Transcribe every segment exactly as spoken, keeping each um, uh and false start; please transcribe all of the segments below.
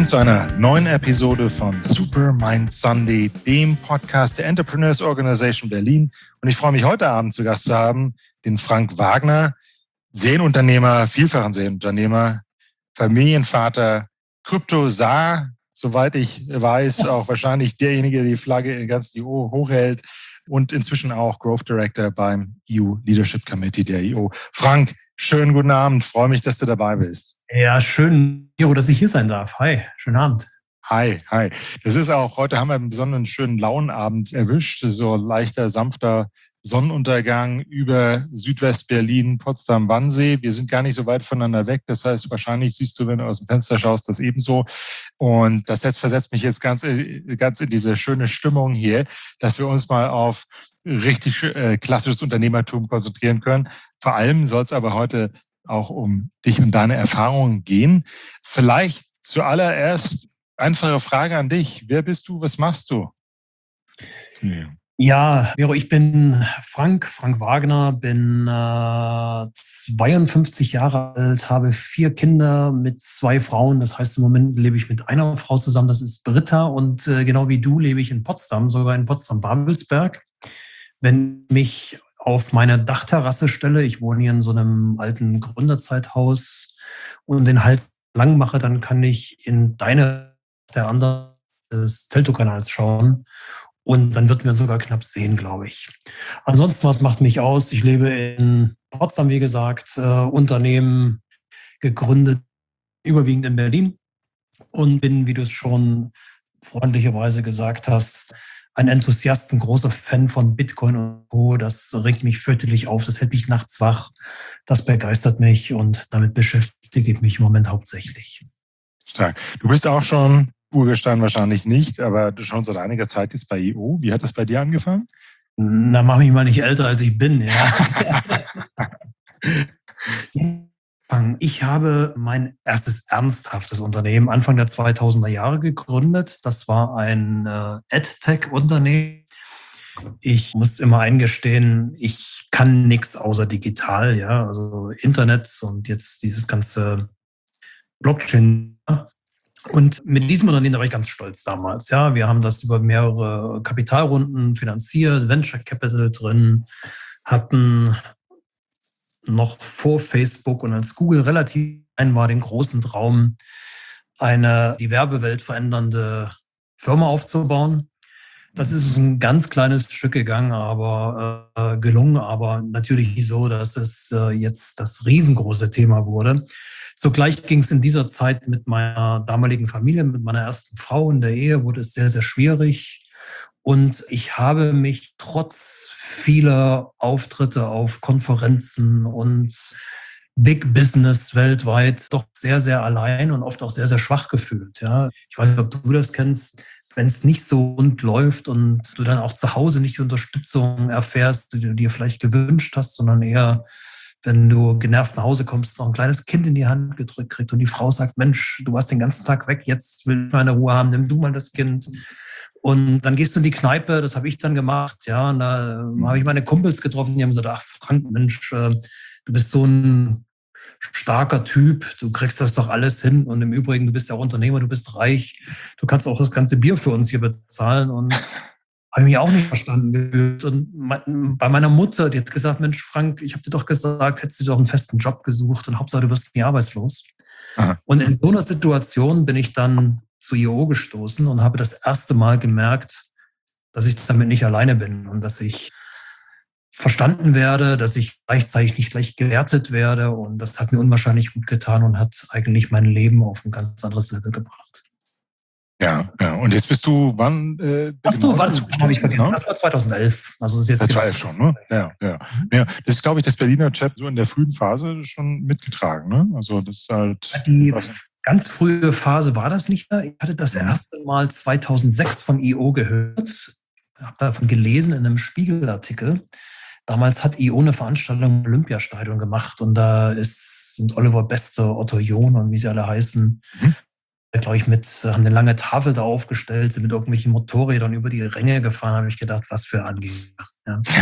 willkommen zu einer neuen Episode von Supermind Sunday, dem Podcast der Entrepreneurs Organization Berlin. Und ich freue mich, heute Abend zu Gast zu haben, den Frank Wagner, Serienunternehmer, vielfachen Serienunternehmer, Familienvater, Kryptosar, soweit ich weiß, auch wahrscheinlich derjenige, der die Flagge in ganz die O hochhält und inzwischen auch Growth Director beim E U Leadership Committee der I O. Frank, schönen guten Abend, freue mich, dass du dabei bist. Ja, schön, Miro, dass ich hier sein darf. Hi, schönen Abend. Hi, hi. Das ist auch, heute haben wir einen besonderen schönen Launabend erwischt, so leichter, sanfter Sonnenuntergang über Südwest-Berlin, Potsdam-Wannsee. Wir sind gar nicht so weit voneinander weg. Das heißt, wahrscheinlich siehst du, wenn du aus dem Fenster schaust, das ebenso. Und das jetzt versetzt mich jetzt ganz, ganz in diese schöne Stimmung hier, dass wir uns mal auf richtig äh, klassisches Unternehmertum konzentrieren können. Vor allem soll es aber heute auch um dich und deine Erfahrungen gehen. Vielleicht zuallererst einfache Frage an dich. Wer bist du? Was machst du? Ja. Ja, Miro, ich bin Frank, Frank Wagner, bin äh, zweiundfünfzig Jahre alt, habe vier Kinder mit zwei Frauen. Das heißt, im Moment lebe ich mit einer Frau zusammen, das ist Britta. Und äh, genau wie du lebe ich in Potsdam, sogar in Potsdam-Babelsberg. Wenn mich auf meine Dachterrasse stelle, ich wohne hier in so einem alten Gründerzeithaus und den Hals lang mache, dann kann ich in deine, der andere des Teltow-Kanals schauen. Und dann würden wir sogar knapp sehen, glaube ich. Ansonsten, was macht mich aus? Ich lebe in Potsdam, wie gesagt, äh, Unternehmen gegründet, überwiegend in Berlin. Und bin, wie du es schon freundlicherweise gesagt hast, ein Enthusiast, ein großer Fan von Bitcoin und Co. Das regt mich fürchterlich auf, das hält mich nachts wach. Das begeistert mich und damit beschäftige ich mich im Moment hauptsächlich. Stark. Du bist auch schon Urgestein wahrscheinlich nicht, aber schon seit einiger Zeit jetzt bei I O. Wie hat das bei dir angefangen? Na, mach mich mal nicht älter, als ich bin. Ja. Ich habe mein erstes ernsthaftes Unternehmen Anfang der zweitausender Jahre gegründet. Das war ein äh, EdTech-Unternehmen. Ich muss immer eingestehen, ich kann nichts außer digital, ja, also Internet und jetzt dieses ganze Blockchain. Und mit diesem Unternehmen, da war ich ganz stolz damals. Ja, wir haben das über mehrere Kapitalrunden finanziert, Venture Capital drin, hatten noch vor Facebook und als Google relativ klein war, den großen Traum, eine die Werbewelt verändernde Firma aufzubauen. Das ist ein ganz kleines Stück gegangen, aber äh, gelungen, aber natürlich nicht so, dass es äh, jetzt das riesengroße Thema wurde. Zugleich ging es in dieser Zeit mit meiner damaligen Familie, mit meiner ersten Frau in der Ehe, wurde es sehr, sehr schwierig. Und ich habe mich trotz vieler Auftritte auf Konferenzen und Big Business weltweit doch sehr, sehr allein und oft auch sehr, sehr schwach gefühlt. Ja. Ich weiß nicht, ob du das kennst. Wenn es nicht so rund läuft und du dann auch zu Hause nicht die Unterstützung erfährst, die du dir vielleicht gewünscht hast, sondern eher, wenn du genervt nach Hause kommst, noch ein kleines Kind in die Hand gedrückt kriegt und die Frau sagt, Mensch, du warst den ganzen Tag weg, jetzt will ich meine Ruhe haben, nimm du mal das Kind. Und dann gehst du in die Kneipe, das habe ich dann gemacht, ja, und da habe ich meine Kumpels getroffen, die haben gesagt, ach Frank, Mensch, du bist so ein starker Typ, du kriegst das doch alles hin und im Übrigen, du bist ja auch Unternehmer, du bist reich, du kannst auch das ganze Bier für uns hier bezahlen und habe ich mich auch nicht verstanden gefühlt. Und bei meiner Mutter, die hat gesagt, Mensch Frank, ich habe dir doch gesagt, hättest du doch einen festen Job gesucht und Hauptsache du wirst nie arbeitslos. Aha. Und in so einer Situation bin ich dann zu I O gestoßen und habe das erste Mal gemerkt, dass ich damit nicht alleine bin und dass ich verstanden werde, dass ich gleichzeitig nicht gleich gewertet werde. Und das hat mir unwahrscheinlich gut getan und hat eigentlich mein Leben auf ein ganz anderes Level gebracht. Ja, ja. Und jetzt bist du, wann? Äh, Ach du, wann? Habe ich vergessen. Das war zweitausendelf. Also das ist jetzt zweitausendelf schon, ne? Ja, ja. Mhm. Ja, das ist, glaube ich, das Berliner Chat so in der frühen Phase schon mitgetragen, ne? Also das ist halt... Die ganz frühe Phase war das nicht mehr. Ich hatte das erste Mal zweitausendsechs von I O gehört. Ich habe davon gelesen in einem Spiegelartikel. Damals hat I O eine Veranstaltung im Olympiastadion gemacht und da ist, sind Oliver Beste, Otto John und wie sie alle heißen, mhm. glaube ich, mit, haben eine lange Tafel da aufgestellt, sind mit irgendwelchen Motorrädern über die Ränge gefahren, habe ich gedacht, was für Angeber. Ja. Und,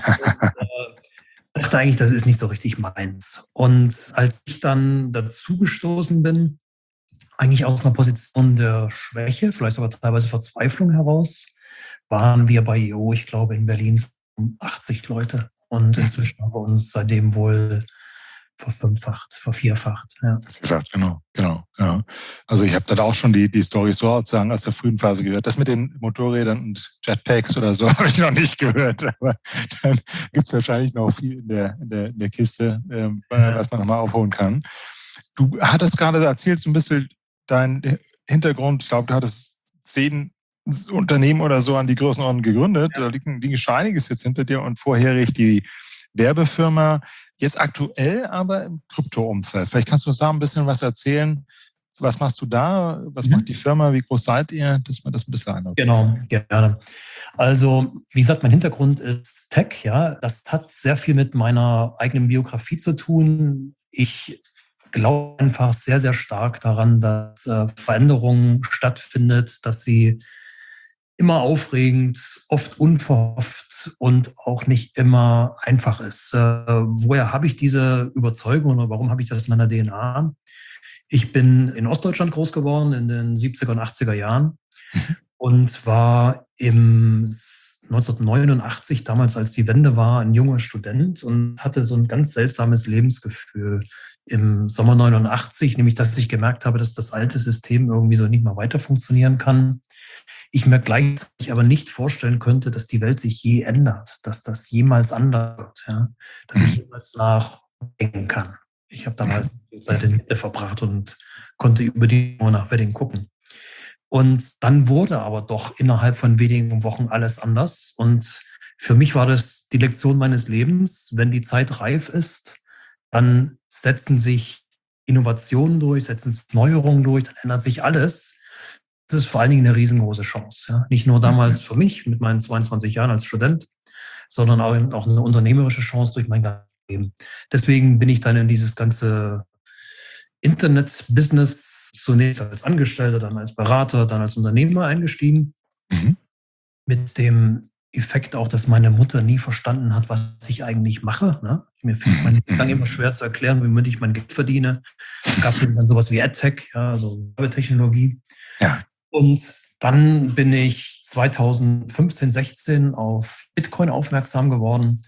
äh, dachte eigentlich, das ist nicht so richtig meins. Und als ich dann dazugestoßen bin, Eigentlich aus einer Position der Schwäche, vielleicht sogar teilweise Verzweiflung heraus, waren wir bei E O, ich glaube, in Berlin um achtzig Leute. Und inzwischen haben wir uns seitdem wohl verfünffacht, vervierfacht. Ja. Vervierfacht, genau, genau. Ja. Also ich habe da auch schon die, die Story sozusagen aus der frühen Phase gehört. Das mit den Motorrädern und Jetpacks oder so habe ich noch nicht gehört. Aber dann gibt es wahrscheinlich noch viel in der, in der, in der Kiste, äh, was man nochmal aufholen kann. Du hattest gerade erzählt, so ein bisschen dein Hintergrund. Ich glaube, du hattest zehn Unternehmen oder so an die Größenordnung gegründet. Da liegen, liegen schon einiges jetzt hinter dir und vorherig die Werbefirma. Jetzt aktuell aber im Krypto-Umfeld. Vielleicht kannst du uns da ein bisschen was erzählen. Was machst du da? Was mhm. macht die Firma? Wie groß seid ihr? Dass man das ein bisschen einordnet. Genau, gerne. Also, wie gesagt, mein Hintergrund ist Tech. Ja, das hat sehr viel mit meiner eigenen Biografie zu tun. Ich glaube einfach sehr, sehr stark daran, dass äh, Veränderung stattfindet, dass sie immer aufregend, oft unverhofft und auch nicht immer einfach ist. Äh, woher habe ich diese Überzeugung oder warum habe ich das in meiner D N A? Ich bin in Ostdeutschland groß geworden in den siebziger und achtziger Jahren und war im neunzehnhundertneunundachtzig, damals als die Wende war, ein junger Student und hatte so ein ganz seltsames Lebensgefühl im Sommer neunundachtzig, nämlich dass ich gemerkt habe, dass das alte System irgendwie so nicht mehr weiter funktionieren kann. Ich mir gleichzeitig aber nicht vorstellen könnte, dass die Welt sich je ändert, dass das jemals anders wird, ja? Dass ich jemals nachdenken kann. Ich habe damals die Zeit in Mitte verbracht und konnte über die Mauer nach Wedding gucken. Und dann wurde aber doch innerhalb von wenigen Wochen alles anders. Und für mich war das die Lektion meines Lebens. Wenn die Zeit reif ist, dann setzen sich Innovationen durch, setzen sich Neuerungen durch, dann ändert sich alles. Das ist vor allen Dingen eine riesengroße Chance. Ja? Nicht nur damals für mich mit meinen zweiundzwanzig Jahren als Student, sondern auch eine unternehmerische Chance durch mein ganzes Leben. Deswegen bin ich dann in dieses ganze Internet-Business zunächst als Angestellter, dann als Berater, dann als Unternehmer eingestiegen. Mhm. Mit dem Effekt auch, dass meine Mutter nie verstanden hat, was ich eigentlich mache. Ne? Mir fiel es mein Leben lang immer schwer zu erklären, womit ich mein Geld verdiene. Da gab es dann sowas wie AdTech, ja, also Werbetechnologie. Ja. Und dann bin ich zweitausendfünfzehn, sechzehn auf Bitcoin aufmerksam geworden.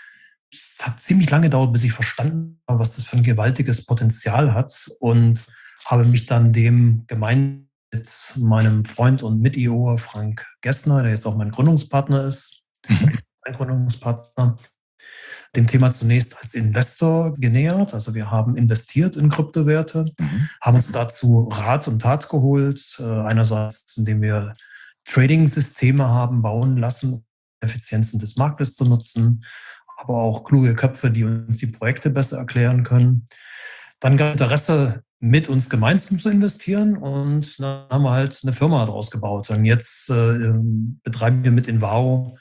Es hat ziemlich lange gedauert, bis ich verstanden habe, was das für ein gewaltiges Potenzial hat und habe mich dann dem gemeinsam mit meinem Freund und Mit-E O Frank Gessner, der jetzt auch mein Gründungspartner ist, mhm. mein Gründungspartner, dem Thema zunächst als Investor genähert. Also wir haben investiert in Kryptowerte, mhm. haben uns dazu Rat und Tat geholt. Einerseits, indem wir Trading-Systeme haben bauen lassen, um Effizienzen des Marktes zu nutzen, aber auch kluge Köpfe, die uns die Projekte besser erklären können. Dann gab es Interesse, mit uns gemeinsam zu investieren und dann haben wir halt eine Firma daraus gebaut. Und jetzt äh, betreiben wir mit Envao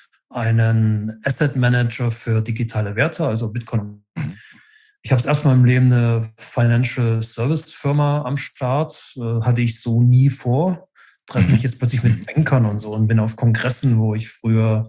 einen Asset Manager für digitale Werte, also Bitcoin. Ich habe es erstmal im Leben eine Financial Service Firma am Start, äh, hatte ich so nie vor. Treffe mich jetzt plötzlich mit Bankern und so und bin auf Kongressen, wo ich früher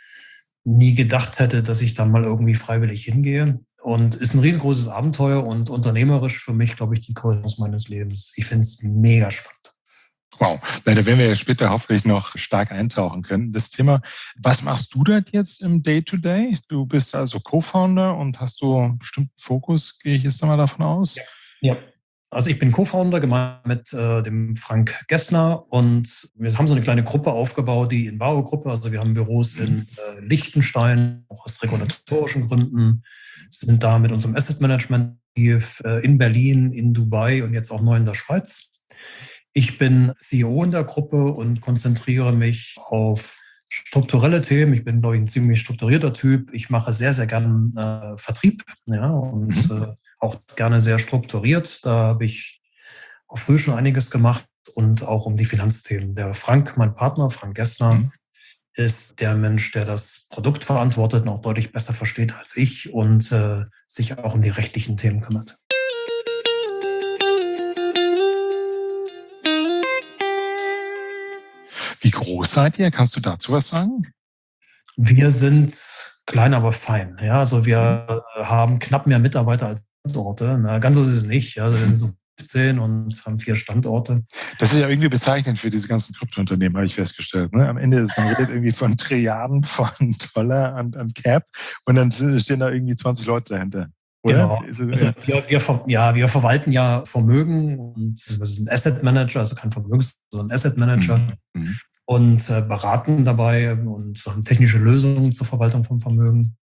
nie gedacht hätte, dass ich da mal irgendwie freiwillig hingehe. Und ist ein riesengroßes Abenteuer und unternehmerisch für mich, glaube ich, die Chance meines Lebens. Ich finde es mega spannend. Wow, da werden wir später hoffentlich noch stark eintauchen können. Das Thema, was machst du da jetzt im Day-to-Day? Du bist also Co-Founder und hast so einen bestimmten Fokus, gehe ich jetzt mal davon aus? Ja. ja. Also ich bin Co-Founder gemeinsam mit äh, dem Frank Gessner und wir haben so eine kleine Gruppe aufgebaut, die Envao-Gruppe. Also wir haben Büros in äh, Liechtenstein, auch aus regulatorischen Gründen, sind da mit unserem Asset Management äh, in Berlin, in Dubai und jetzt auch neu in der Schweiz. Ich bin C E O in der Gruppe und konzentriere mich auf strukturelle Themen. Ich bin, glaube ich, ein ziemlich strukturierter Typ. Ich mache sehr, sehr gerne äh, Vertrieb, ja, und mhm. äh, auch gerne sehr strukturiert. Da habe ich auch früh schon einiges gemacht und auch um die Finanzthemen. Der Frank, mein Partner, Frank Gessner, mhm. ist der Mensch, der das Produkt verantwortet und auch deutlich besser versteht als ich und äh, sich auch um die rechtlichen Themen kümmert. Wie groß seid ihr? Kannst du dazu was sagen? Wir sind klein, aber fein. Ja, also wir mhm. haben knapp mehr Mitarbeiter als Standorte. Na, ganz so ist es nicht. Also wir sind so fünfzehn und haben vier Standorte. Das ist ja irgendwie bezeichnend für diese ganzen Kryptounternehmen, habe ich festgestellt. Ne? Am Ende ist man redet irgendwie von Trilliarden von Dollar an, an Cap und dann stehen da irgendwie zwanzig Leute dahinter. Oder? Genau. Es, Also ja. wir, wir, ver- ja, wir verwalten ja Vermögen und das ist ein Asset Manager, also kein Vermögens, sondern Asset Manager Mhm. und äh, beraten dabei und haben technische Lösungen zur Verwaltung von Vermögen.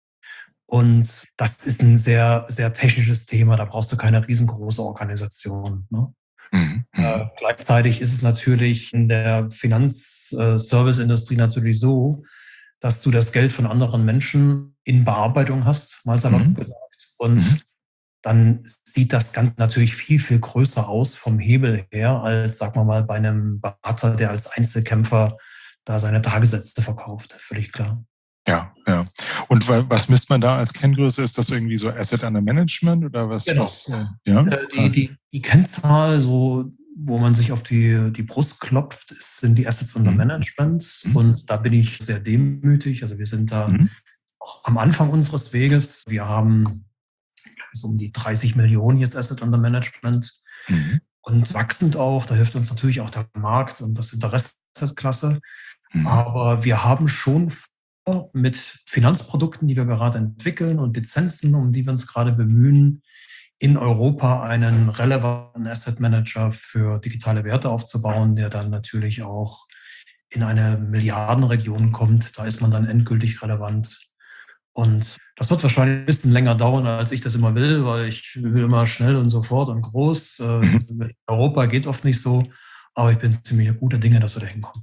Und das ist ein sehr, sehr technisches Thema. Da brauchst du keine riesengroße Organisation. Ne? Mhm. Äh, gleichzeitig ist es natürlich in der Finanzservice-Industrie natürlich so, dass du das Geld von anderen Menschen in Bearbeitung hast, mal salopp Mhm. gesagt. Und Mhm. dann sieht das Ganze natürlich viel, viel größer aus vom Hebel her, als, sagen wir mal, bei einem Berater, der als Einzelkämpfer da seine Tagessätze verkauft. Völlig klar. Ja, ja. Und wa- was misst man da als Kenngröße? Ist das irgendwie so Asset Under Management oder was? Genau. was äh, ja? Äh, Die, die, die Kennzahl, so, wo man sich auf die, die Brust klopft, ist- sind die Assets under Mhm. Management. Mhm. Und da bin ich sehr demütig. Also wir sind da Mhm. auch am Anfang unseres Weges. Wir haben so um die dreißig Millionen jetzt Asset under Management Mhm. und wachsend auch. Da hilft uns natürlich auch der Markt und das Interesse klasse. Mhm. Aber wir haben schon vor, mit Finanzprodukten, die wir gerade entwickeln und Lizenzen, um die wir uns gerade bemühen, in Europa einen relevanten Asset Manager für digitale Werte aufzubauen, der dann natürlich auch in eine Milliardenregion kommt. Da ist man dann endgültig relevant. Und das wird wahrscheinlich ein bisschen länger dauern, als ich das immer will, weil ich will immer schnell und sofort und groß. Äh, Mhm. Mit Europa geht oft nicht so, aber ich bin ziemlich guter Dinge, dass wir da hinkommen.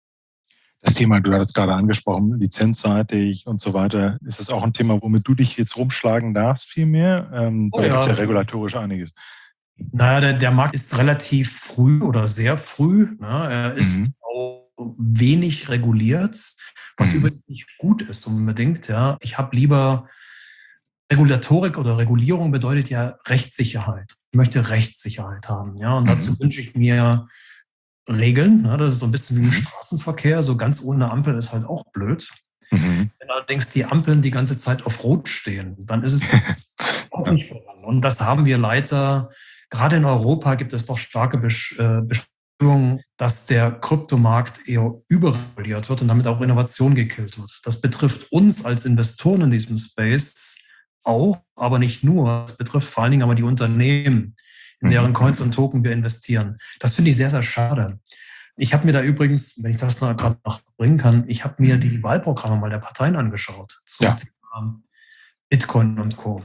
Das Thema, du hattest gerade angesprochen, lizenzseitig und so weiter. Ist das auch ein Thema, womit du dich jetzt rumschlagen darfst, viel mehr? Ähm, Oh weil da gibt es ja ja, regulatorisch einiges. naja, der, der Markt ist relativ früh oder sehr früh. Ne? Er ist Mhm. auch wenig reguliert, was Mhm. übrigens nicht gut ist unbedingt. Ja. Ich habe lieber Regulatorik oder Regulierung bedeutet ja Rechtssicherheit. Ich möchte Rechtssicherheit haben. Ja. Und dazu Mhm. wünsche ich mir Regeln. Ne? Das ist so ein bisschen wie im Mhm. Straßenverkehr. So ganz ohne Ampel ist halt auch blöd. Mhm. Wenn allerdings die Ampeln die ganze Zeit auf Rot stehen, dann ist es auch nicht voran. Und das haben wir leider, gerade in Europa gibt es doch starke Besch- äh, Bestimmungen, dass der Kryptomarkt eher überreguliert wird und damit auch Innovation gekillt wird. Das betrifft uns als Investoren in diesem Space auch, aber nicht nur. Es betrifft vor allen Dingen aber die Unternehmen, in deren Mhm. Coins und Token wir investieren. Das finde ich sehr, sehr schade. Ich habe mir da übrigens, wenn ich das noch gerade noch bringen kann, ich habe mir die Wahlprogramme mal der Parteien angeschaut zum Ja. Thema Bitcoin und Co.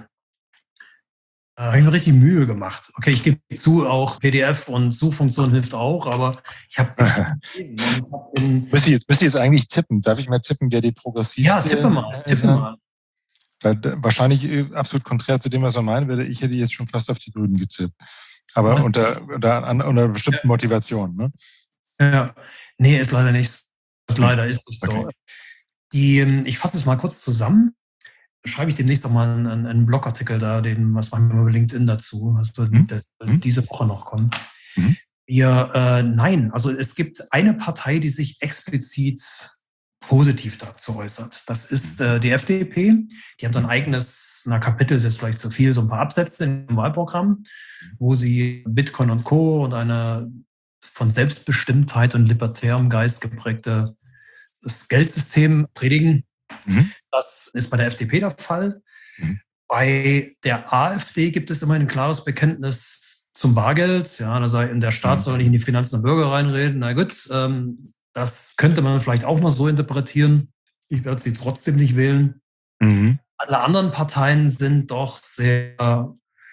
Da habe ich mir richtig Mühe gemacht. Okay, ich gebe zu, auch P D F und Suchfunktion hilft auch, aber ich habe echt gelesen und hab in, Müsste ich jetzt, müsste ich jetzt eigentlich tippen? Darf ich mal tippen, wer die ja, progressivste tippe mal, ist? tippe mal. Da- da- Wahrscheinlich äh, absolut konträr zu dem, was man meinen würde. Ich hätte jetzt schon fast auf die Grünen getippt. Aber Was? unter, unter, an, unter einer bestimmten Motivation. Ne? Ja, nee, ist leider nicht. Ist Nee. leider ist nicht Okay. so. Die, ähm, ich fasse es mal kurz zusammen. Schreibe ich demnächst noch mal einen, einen Blogartikel da, den, was machen wir über LinkedIn dazu, was wird Hm? Hm? diese Woche noch kommen. Mhm. Wir, äh, nein, also es gibt eine Partei, die sich explizit positiv dazu äußert. Das ist äh, die F D P. Die haben so ein eigenes, na, Kapitel ist jetzt vielleicht zu viel, so ein paar Absätze im Wahlprogramm, wo sie Bitcoin und Co. und eine von Selbstbestimmtheit und libertärem Geist geprägte das Geldsystem predigen. Mhm. Das ist bei der F D P der Fall. Mhm. Bei der AfD gibt es immer ein klares Bekenntnis zum Bargeld. Ja, da sei in der Staat soll nicht in die Finanzen der Bürger reinreden. Na gut, ähm, das könnte man vielleicht auch noch so interpretieren. Ich werde sie trotzdem nicht wählen. Mhm. Alle anderen Parteien sind doch sehr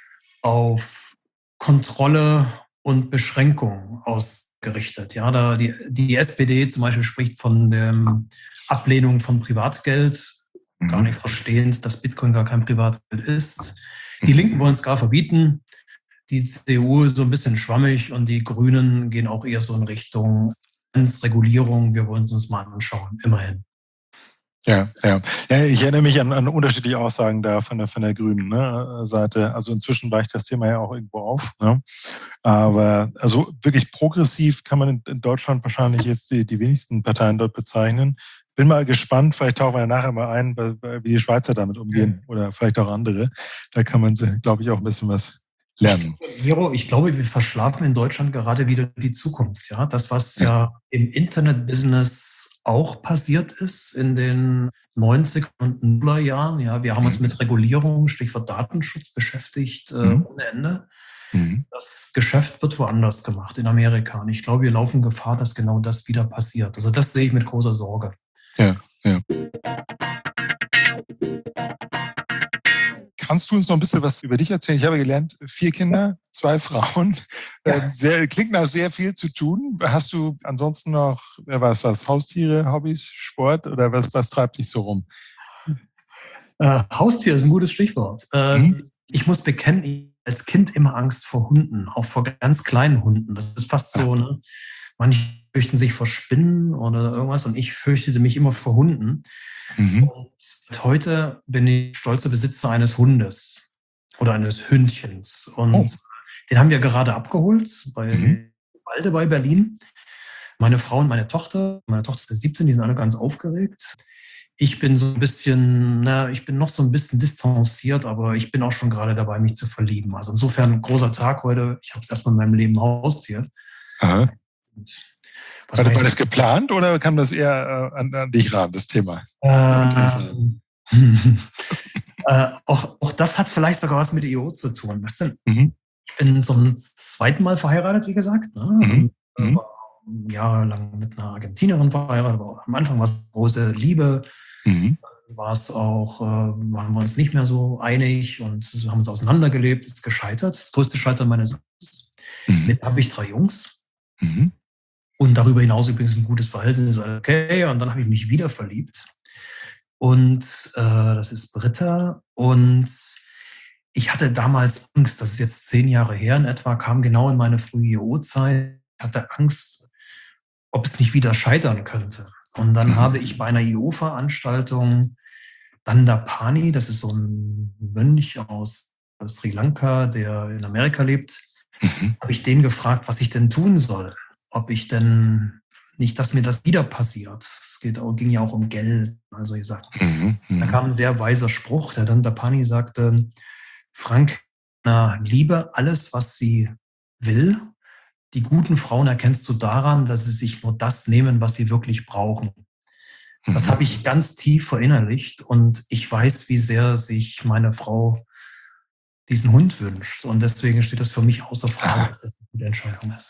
auf Kontrolle und Beschränkung ausgerichtet. Ja, da die, die S P D zum Beispiel spricht von der Ablehnung von Privatgeld, Mhm. gar nicht verstehend, dass Bitcoin gar kein Privatgeld ist. Die Linken wollen es gar verbieten. Die C D U ist so ein bisschen schwammig und die Grünen gehen auch eher so in Richtung Regulierung. Wir wollen es uns mal anschauen, immerhin. Ja, ja. Ja, ich erinnere mich an, an unterschiedliche Aussagen da von der, von der grünen ne, Seite. Also inzwischen weicht das Thema ja auch irgendwo auf. Ne? Aber also wirklich progressiv kann man in, in Deutschland wahrscheinlich jetzt die, die wenigsten Parteien dort bezeichnen. Bin mal gespannt, vielleicht tauchen wir nachher mal ein, wie die Schweizer damit umgehen oder vielleicht auch andere. Da kann man, glaube ich, auch ein bisschen was lernen? Miro, ich glaube, wir verschlafen in Deutschland gerade wieder die Zukunft. Ja, das, was ja im Internet-Business auch passiert ist in den neunziger und nuller Jahren. Ja, wir haben uns mit Regulierung, Stichwort Datenschutz beschäftigt, äh, Mhm. ohne Ende. Mhm. Das Geschäft wird woanders gemacht, in Amerika. Und ich glaube, wir laufen Gefahr, dass genau das wieder passiert. Also das sehe ich mit großer Sorge. Ja, ja. Kannst du uns noch ein bisschen was über dich erzählen? Ich habe gelernt, vier Kinder, zwei Frauen. Ja. Ähm, Sehr, klingt nach sehr viel zu tun. Hast du ansonsten noch äh, was, was Haustiere, Hobbys, Sport oder was, was treibt dich so rum? Äh, Haustier ist ein gutes Stichwort. Äh, Mhm. Ich muss bekennen, ich hatte als Kind immer Angst vor Hunden, auch vor ganz kleinen Hunden. Das ist fast so, ne? Manche fürchten sich vor Spinnen oder irgendwas und ich fürchtete mich immer vor Hunden. Mhm. Und heute bin ich stolzer Besitzer eines Hundes oder eines Hündchens. Und Oh. den haben wir gerade abgeholt bei Mhm. Walde bei Berlin. Meine Frau und meine Tochter, meine Tochter ist siebzehn, die sind alle ganz aufgeregt. Ich bin so ein bisschen, na, ich bin noch so ein bisschen distanziert, aber ich bin auch schon gerade dabei, mich zu verlieben. Also insofern ein großer Tag heute. Ich habe es erstmal in meinem Leben Haustier. Aha. Was War, mache war ich das geplant oder kam das eher äh, an, an dich ran, das Thema? so? Ähm, äh, auch, auch das hat vielleicht sogar was mit E O zu tun. Was denn? Mhm. Ich bin zum zweiten Mal verheiratet, wie gesagt. Ne? Mhm. Und, äh, Mhm. war jahrelang mit einer Argentinerin verheiratet, aber am Anfang war es große Liebe. Mhm. War es auch, äh, waren wir uns nicht mehr so einig und haben uns auseinandergelebt, ist gescheitert. Das größte Scheitern meines Lebens. Mhm. Mit habe ich drei Jungs Mhm. und darüber hinaus übrigens ein gutes Verhältnis. Okay, und dann habe ich mich wieder verliebt. Und äh, das ist Britta. Und ich hatte damals Angst, das ist jetzt zehn Jahre her in etwa, kam genau in meine frühe E O-Zeit. Ich hatte Angst, ob es nicht wieder scheitern könnte. Und dann Mhm. habe ich bei einer E O-Veranstaltung Dandapani, das ist so ein Mönch aus Sri Lanka, der in Amerika lebt, Mhm. habe ich den gefragt, was ich denn tun soll. Ob ich denn nicht, dass mir das wieder passiert. Es geht, ging ja auch um Geld, also ich sagte. Mhm. Da Mhm. kam ein sehr weiser Spruch, der Dandapani sagte, Frank, na, liebe alles, was sie will. Die guten Frauen erkennst du daran, dass sie sich nur das nehmen, was sie wirklich brauchen. Das Mhm. habe ich ganz tief verinnerlicht und ich weiß, wie sehr sich meine Frau diesen Hund wünscht. Und deswegen steht das für mich außer Frage, Aha. dass das eine gute Entscheidung ist.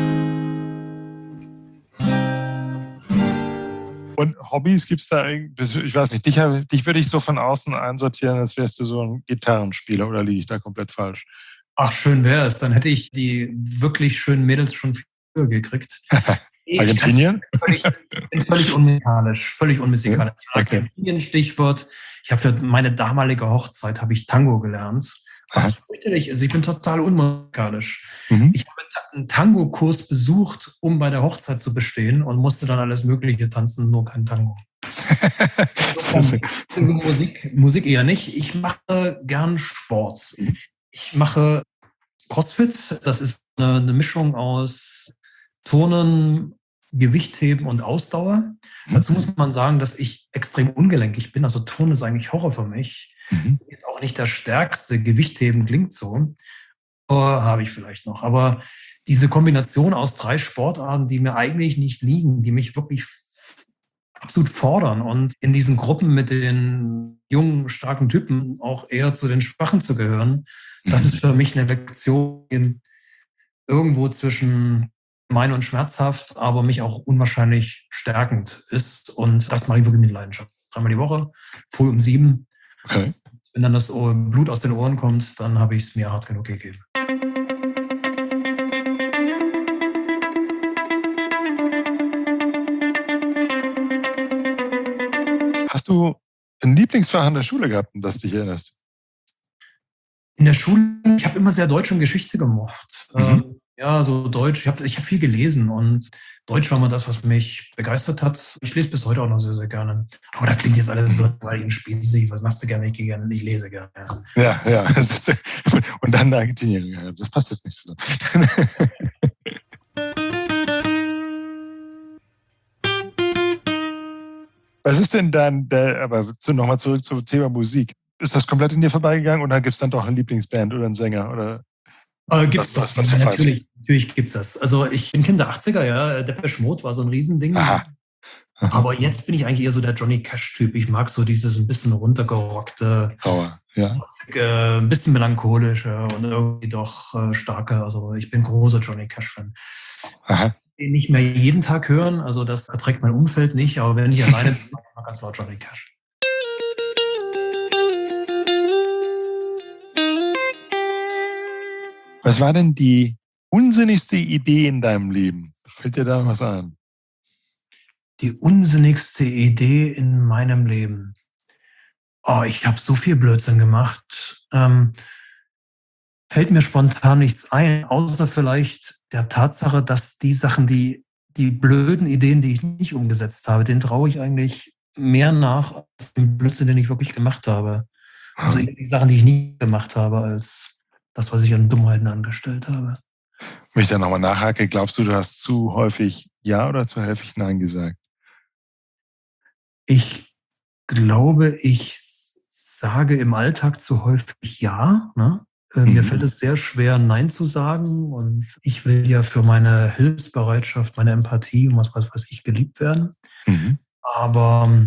Und Hobbys gibt es da, irgend- ich weiß nicht, dich, hab- dich würde ich so von außen einsortieren, als wärst du so ein Gitarrenspieler oder liege ich da komplett falsch? Ach, schön wäre es. Dann hätte ich die wirklich schönen Mädels schon viel früher gekriegt. Ich Argentinien? völlig, bin völlig unmusikalisch, völlig unmusikalisch. Ja, okay. Argentinien Stichwort. Ich habe für meine damalige Hochzeit habe ich Tango gelernt. Was Aha. fürchterlich ist, ich bin total unmusikalisch. Mhm. Ich habe einen Tango-Kurs besucht, um bei der Hochzeit zu bestehen und musste dann alles Mögliche tanzen, nur kein Tango. Das ist- Musik, Musik eher nicht. Ich mache gern Sport. Ich mache CrossFit. Das ist eine, eine Mischung aus Turnen, Gewichtheben und Ausdauer. Dazu muss man sagen, dass ich extrem ungelenkig bin. Also Turnen ist eigentlich Horror für mich. Mhm. Ist auch nicht der stärkste. Gewichtheben klingt so. Aber habe ich vielleicht noch. Aber diese Kombination aus drei Sportarten, die mir eigentlich nicht liegen, die mich wirklich absolut fordern und in diesen Gruppen mit den jungen, starken Typen auch eher zu den Schwachen zu gehören, das ist für mich eine Lektion irgendwo zwischen gemein und schmerzhaft, aber mich auch unwahrscheinlich stärkend ist. Und das mache ich wirklich mit Leidenschaft. Dreimal die Woche, früh um sieben. Okay. Wenn dann das Blut aus den Ohren kommt, dann habe ich es mir hart genug gegeben. Hast du ein Lieblingsfach in der Schule gehabt, an das dich erinnerst? In der Schule, ich habe immer sehr Deutsch und Geschichte gemocht. Mhm. Ähm, ja, so Deutsch, ich habe ich hab viel gelesen und Deutsch war immer das, was mich begeistert hat. Ich lese bis heute auch noch sehr, sehr gerne. Aber das klingt jetzt alles so, weil ich ein Spiel sehe. Was machst du gerne? Ich gehe gerne, ich lese gerne. Ja. Ja, ja. Und dann Argentinien. Das passt jetzt nicht zusammen. Was ist denn dann, der, aber nochmal zurück zum Thema Musik. Ist das komplett in dir vorbeigegangen oder gibt es dann doch eine Lieblingsband oder einen Sänger? Oder? Äh, gibt's was, doch. was, was du Natürlich, natürlich gibt's das. Also ich bin Kind der achtziger, ja. Depeche Mode war so ein Riesending. Aha. Aha. Aber jetzt bin ich eigentlich eher so der Johnny Cash-Typ. Ich mag so dieses ein bisschen runtergerockte, Trauer, ja. äh, ein bisschen melancholische und irgendwie doch äh, starke. Also ich bin großer Johnny Cash-Fan. Aha. Nicht mehr jeden Tag hören, also das erträgt mein Umfeld nicht, aber wenn ich alleine bin, mag ich ganz laut Johnny Cash. Was war denn die unsinnigste Idee in deinem Leben? Fällt dir da was ein? Die unsinnigste Idee in meinem Leben. Oh, ich habe so viel Blödsinn gemacht. Ähm, fällt mir spontan nichts ein, außer vielleicht der Tatsache, dass die Sachen, die, die blöden Ideen, die ich nicht umgesetzt habe, denen traue ich eigentlich mehr nach als dem Blödsinn, den ich wirklich gemacht habe. Also eher die Sachen, die ich nie gemacht habe, als das, was ich an Dummheiten angestellt habe. Wenn ich da nochmal nachhake, glaubst du, du hast zu häufig Ja oder zu häufig Nein gesagt? Ich glaube, ich sage im Alltag zu häufig Ja. Ne? Äh, mhm. Mir fällt es sehr schwer, Nein zu sagen. Und ich will ja für meine Hilfsbereitschaft, meine Empathie und was weiß ich geliebt werden. Mhm. Aber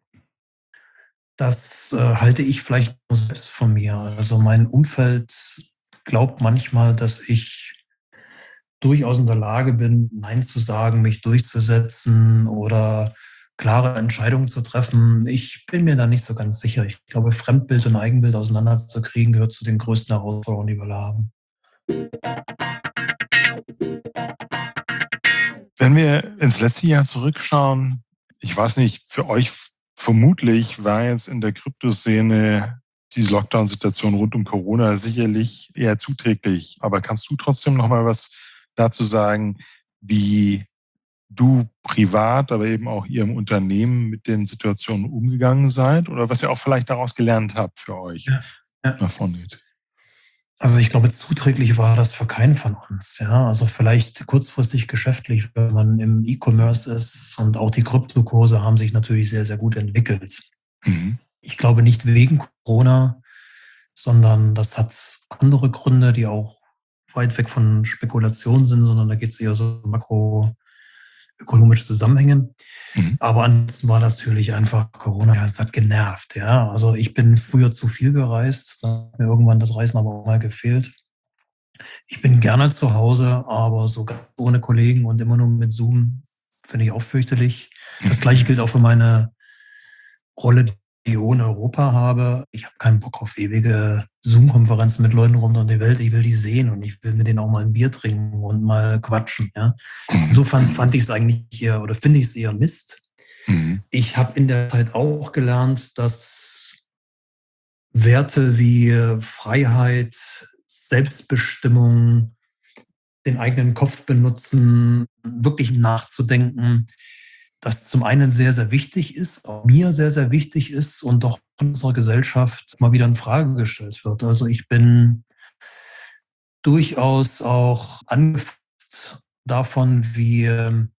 das äh, halte ich vielleicht nur selbst von mir. Also mein Umfeld glaubt manchmal, dass ich durchaus in der Lage bin, Nein zu sagen, mich durchzusetzen oder klare Entscheidungen zu treffen. Ich bin mir da nicht so ganz sicher. Ich glaube, Fremdbild und Eigenbild auseinanderzukriegen, gehört zu den größten Herausforderungen, die wir haben. Wenn wir ins letzte Jahr zurückschauen, ich weiß nicht, für euch vermutlich war jetzt in der Kryptoszene diese Lockdown-Situation rund um Corona sicherlich eher zuträglich. Aber kannst du trotzdem noch mal was dazu sagen, wie du privat, aber eben auch ihr im Unternehmen mit den Situationen umgegangen seid oder was ihr auch vielleicht daraus gelernt habt für euch, ja, ja. nach vorne geht? Also ich glaube, zuträglich war das für keinen von uns. Ja, also vielleicht kurzfristig geschäftlich, wenn man im E-Commerce ist, und auch die Kryptokurse haben sich natürlich sehr, sehr gut entwickelt. Mhm. Ich glaube nicht wegen Corona, sondern das hat andere Gründe, die auch weit weg von Spekulation sind, sondern da geht es eher so um makroökonomische Zusammenhänge. Mhm. Aber ansonsten war das natürlich einfach Corona, ja, es hat genervt. Ja. Also ich bin früher zu viel gereist, da hat mir irgendwann das Reisen aber auch mal gefehlt. Ich bin gerne zu Hause, aber so ganz ohne Kollegen und immer nur mit Zoom finde ich auch fürchterlich. Das Gleiche gilt auch für meine Rolle, die ich in Europa habe. Ich habe keinen Bock auf ewige Zoom-Konferenzen mit Leuten rund um die Welt. Ich will die sehen und ich will mit denen auch mal ein Bier trinken und mal quatschen. Ja. Insofern fand ich es eigentlich eher, oder finde ich es eher Mist. Mhm. Ich habe in der Zeit auch gelernt, dass Werte wie Freiheit, Selbstbestimmung, den eigenen Kopf benutzen, wirklich nachzudenken, das zum einen sehr, sehr wichtig ist, auch mir sehr, sehr wichtig ist und doch in unserer Gesellschaft mal wieder in Frage gestellt wird. Also ich bin durchaus auch angefasst davon, wie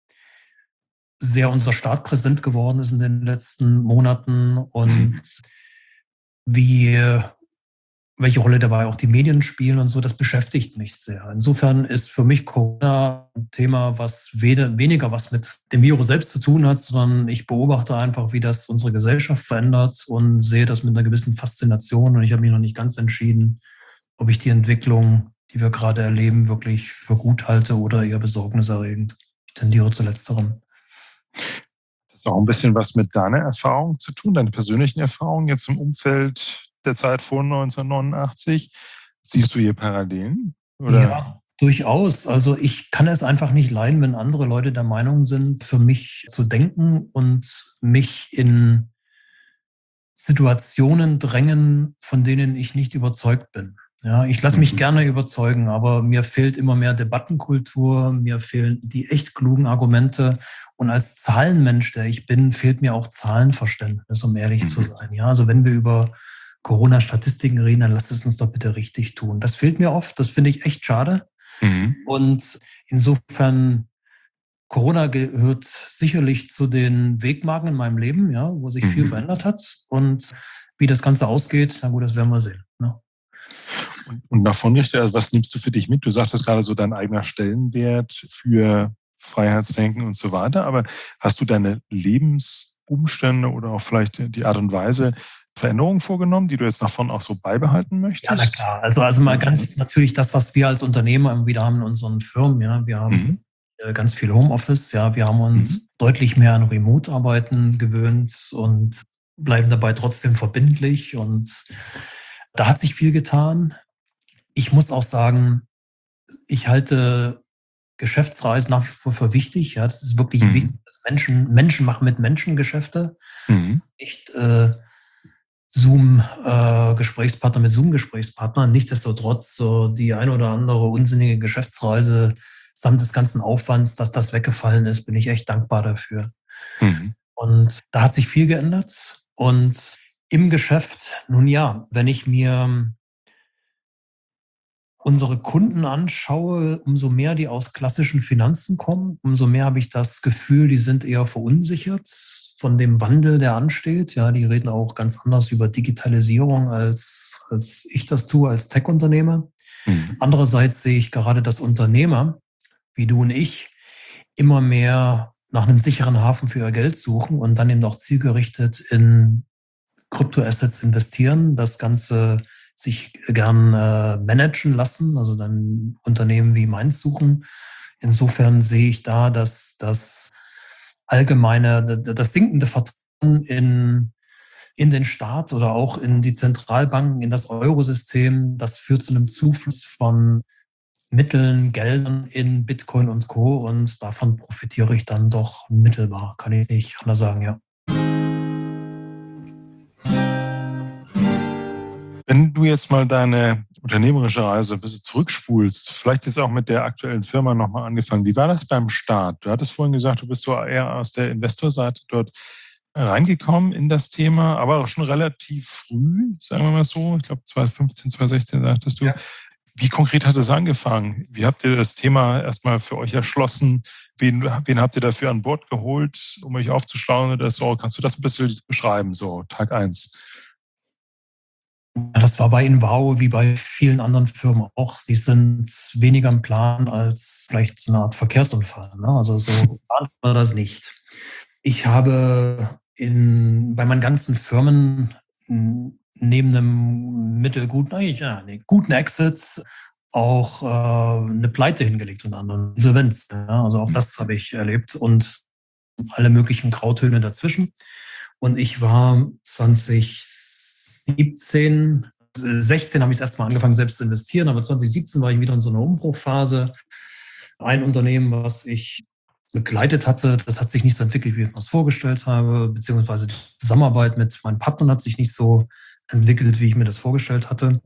sehr unser Staat präsent geworden ist in den letzten Monaten und wie welche Rolle dabei auch die Medien spielen und so, das beschäftigt mich sehr. Insofern ist für mich Corona ein Thema, was weder, weniger was mit dem Virus selbst zu tun hat, sondern ich beobachte einfach, wie das unsere Gesellschaft verändert und sehe das mit einer gewissen Faszination. Und ich habe mich noch nicht ganz entschieden, ob ich die Entwicklung, die wir gerade erleben, wirklich für gut halte oder eher besorgniserregend. Ich tendiere zu Letzterem. Das hat auch ein bisschen was mit deiner Erfahrung zu tun, deine persönlichen Erfahrungen jetzt im Umfeld der Zeit vor neunzehnhundertneunundachtzig. Siehst du hier Parallelen? Oder? Ja, durchaus. Also ich kann es einfach nicht leiden, wenn andere Leute der Meinung sind, für mich zu denken und mich in Situationen drängen, von denen ich nicht überzeugt bin. Ja, ich lasse mich mhm. gerne überzeugen, aber mir fehlt immer mehr Debattenkultur, mir fehlen die echt klugen Argumente. Und als Zahlenmensch, der ich bin, fehlt mir auch Zahlenverständnis, um ehrlich mhm. zu sein. Ja, also wenn wir über Corona-Statistiken reden, dann lasst es uns doch bitte richtig tun. Das fehlt mir oft, das finde ich echt schade. Mhm. Und insofern, Corona gehört sicherlich zu den Wegmarken in meinem Leben, ja, wo sich mhm. viel verändert hat. Und wie das Ganze ausgeht, na gut, das werden wir sehen. Ne? Und, und davon richte, also was nimmst du für dich mit? Du sagtest gerade so dein eigener Stellenwert für Freiheitsdenken und so weiter, aber hast du deine Lebensumstände oder auch vielleicht die Art und Weise Veränderungen vorgenommen, die du jetzt davon auch so beibehalten möchtest? Ja, na klar. Also, also mal ganz natürlich das, was wir als Unternehmer immer wieder haben in unseren Firmen. Ja, wir haben mhm. ganz viel Homeoffice. Ja, wir haben uns mhm. deutlich mehr an Remote-Arbeiten gewöhnt und bleiben dabei trotzdem verbindlich. Und da hat sich viel getan. Ich muss auch sagen, ich halte Geschäftsreisen nach wie vor für wichtig. Ja, das ist wirklich mhm. wichtig, dass Menschen, Menschen machen mit Menschen Geschäfte. Mhm. Nicht äh, Zoom-Gesprächspartner äh, mit Zoom-Gesprächspartnern. Nichtsdestotrotz so die ein oder andere unsinnige Geschäftsreise samt des ganzen Aufwands, dass das weggefallen ist, bin ich echt dankbar dafür. Mhm. Und da hat sich viel geändert. Und im Geschäft, nun ja, wenn ich mir unsere Kunden anschaue, umso mehr die aus klassischen Finanzen kommen, umso mehr habe ich das Gefühl, die sind eher verunsichert von dem Wandel, der ansteht. Ja, die reden auch ganz anders über Digitalisierung, als, als ich das tue als Tech-Unternehmer. Mhm. Andererseits sehe ich gerade, dass Unternehmer, wie du und ich, immer mehr nach einem sicheren Hafen für ihr Geld suchen und dann eben auch zielgerichtet in Kryptoassets investieren, das Ganze sich gern äh, managen lassen, also dann Unternehmen wie meins suchen. Insofern sehe ich da, dass das allgemeine, das sinkende Vertrauen in, in den Staat oder auch in die Zentralbanken, in das Eurosystem, das führt zu einem Zufluss von Mitteln, Geldern in Bitcoin und Co. Und davon profitiere ich dann doch mittelbar, kann ich nicht anders sagen, ja. Wenn du jetzt mal deine unternehmerische Reise ein bisschen zurückspulst, vielleicht ist auch mit der aktuellen Firma nochmal angefangen. Wie war das beim Start? Du hattest vorhin gesagt, du bist so eher aus der Investorseite dort reingekommen in das Thema, aber auch schon relativ früh, sagen wir mal so. Ich glaube zwanzig fünfzehn, zwanzig sechzehn sagtest du. Ja. Wie konkret hat es angefangen? Wie habt ihr das Thema erstmal für euch erschlossen? Wen, wen habt ihr dafür an Bord geholt, um euch aufzuschlauen oder so? Kannst du das ein bisschen beschreiben, so Tag eins? Das war bei Invao wie bei vielen anderen Firmen auch. Die sind weniger im Plan als vielleicht so eine Art Verkehrsunfall. Ne? Also so war das nicht. Ich habe in, bei meinen ganzen Firmen neben einem mittelguten, eigentlich ja, nee, guten Exit auch äh, eine Pleite hingelegt und anderen Insolvenz. Ja? Also auch das habe ich erlebt und alle möglichen Grautöne dazwischen. Und ich war zwanzig siebzehn, sechzehn habe ich erst mal angefangen, selbst zu investieren, aber zwanzig siebzehn war ich wieder in so einer Umbruchphase. Ein Unternehmen, was ich begleitet hatte, das hat sich nicht so entwickelt, wie ich mir das vorgestellt habe, beziehungsweise die Zusammenarbeit mit meinen Partnern hat sich nicht so entwickelt, wie ich mir das vorgestellt hatte.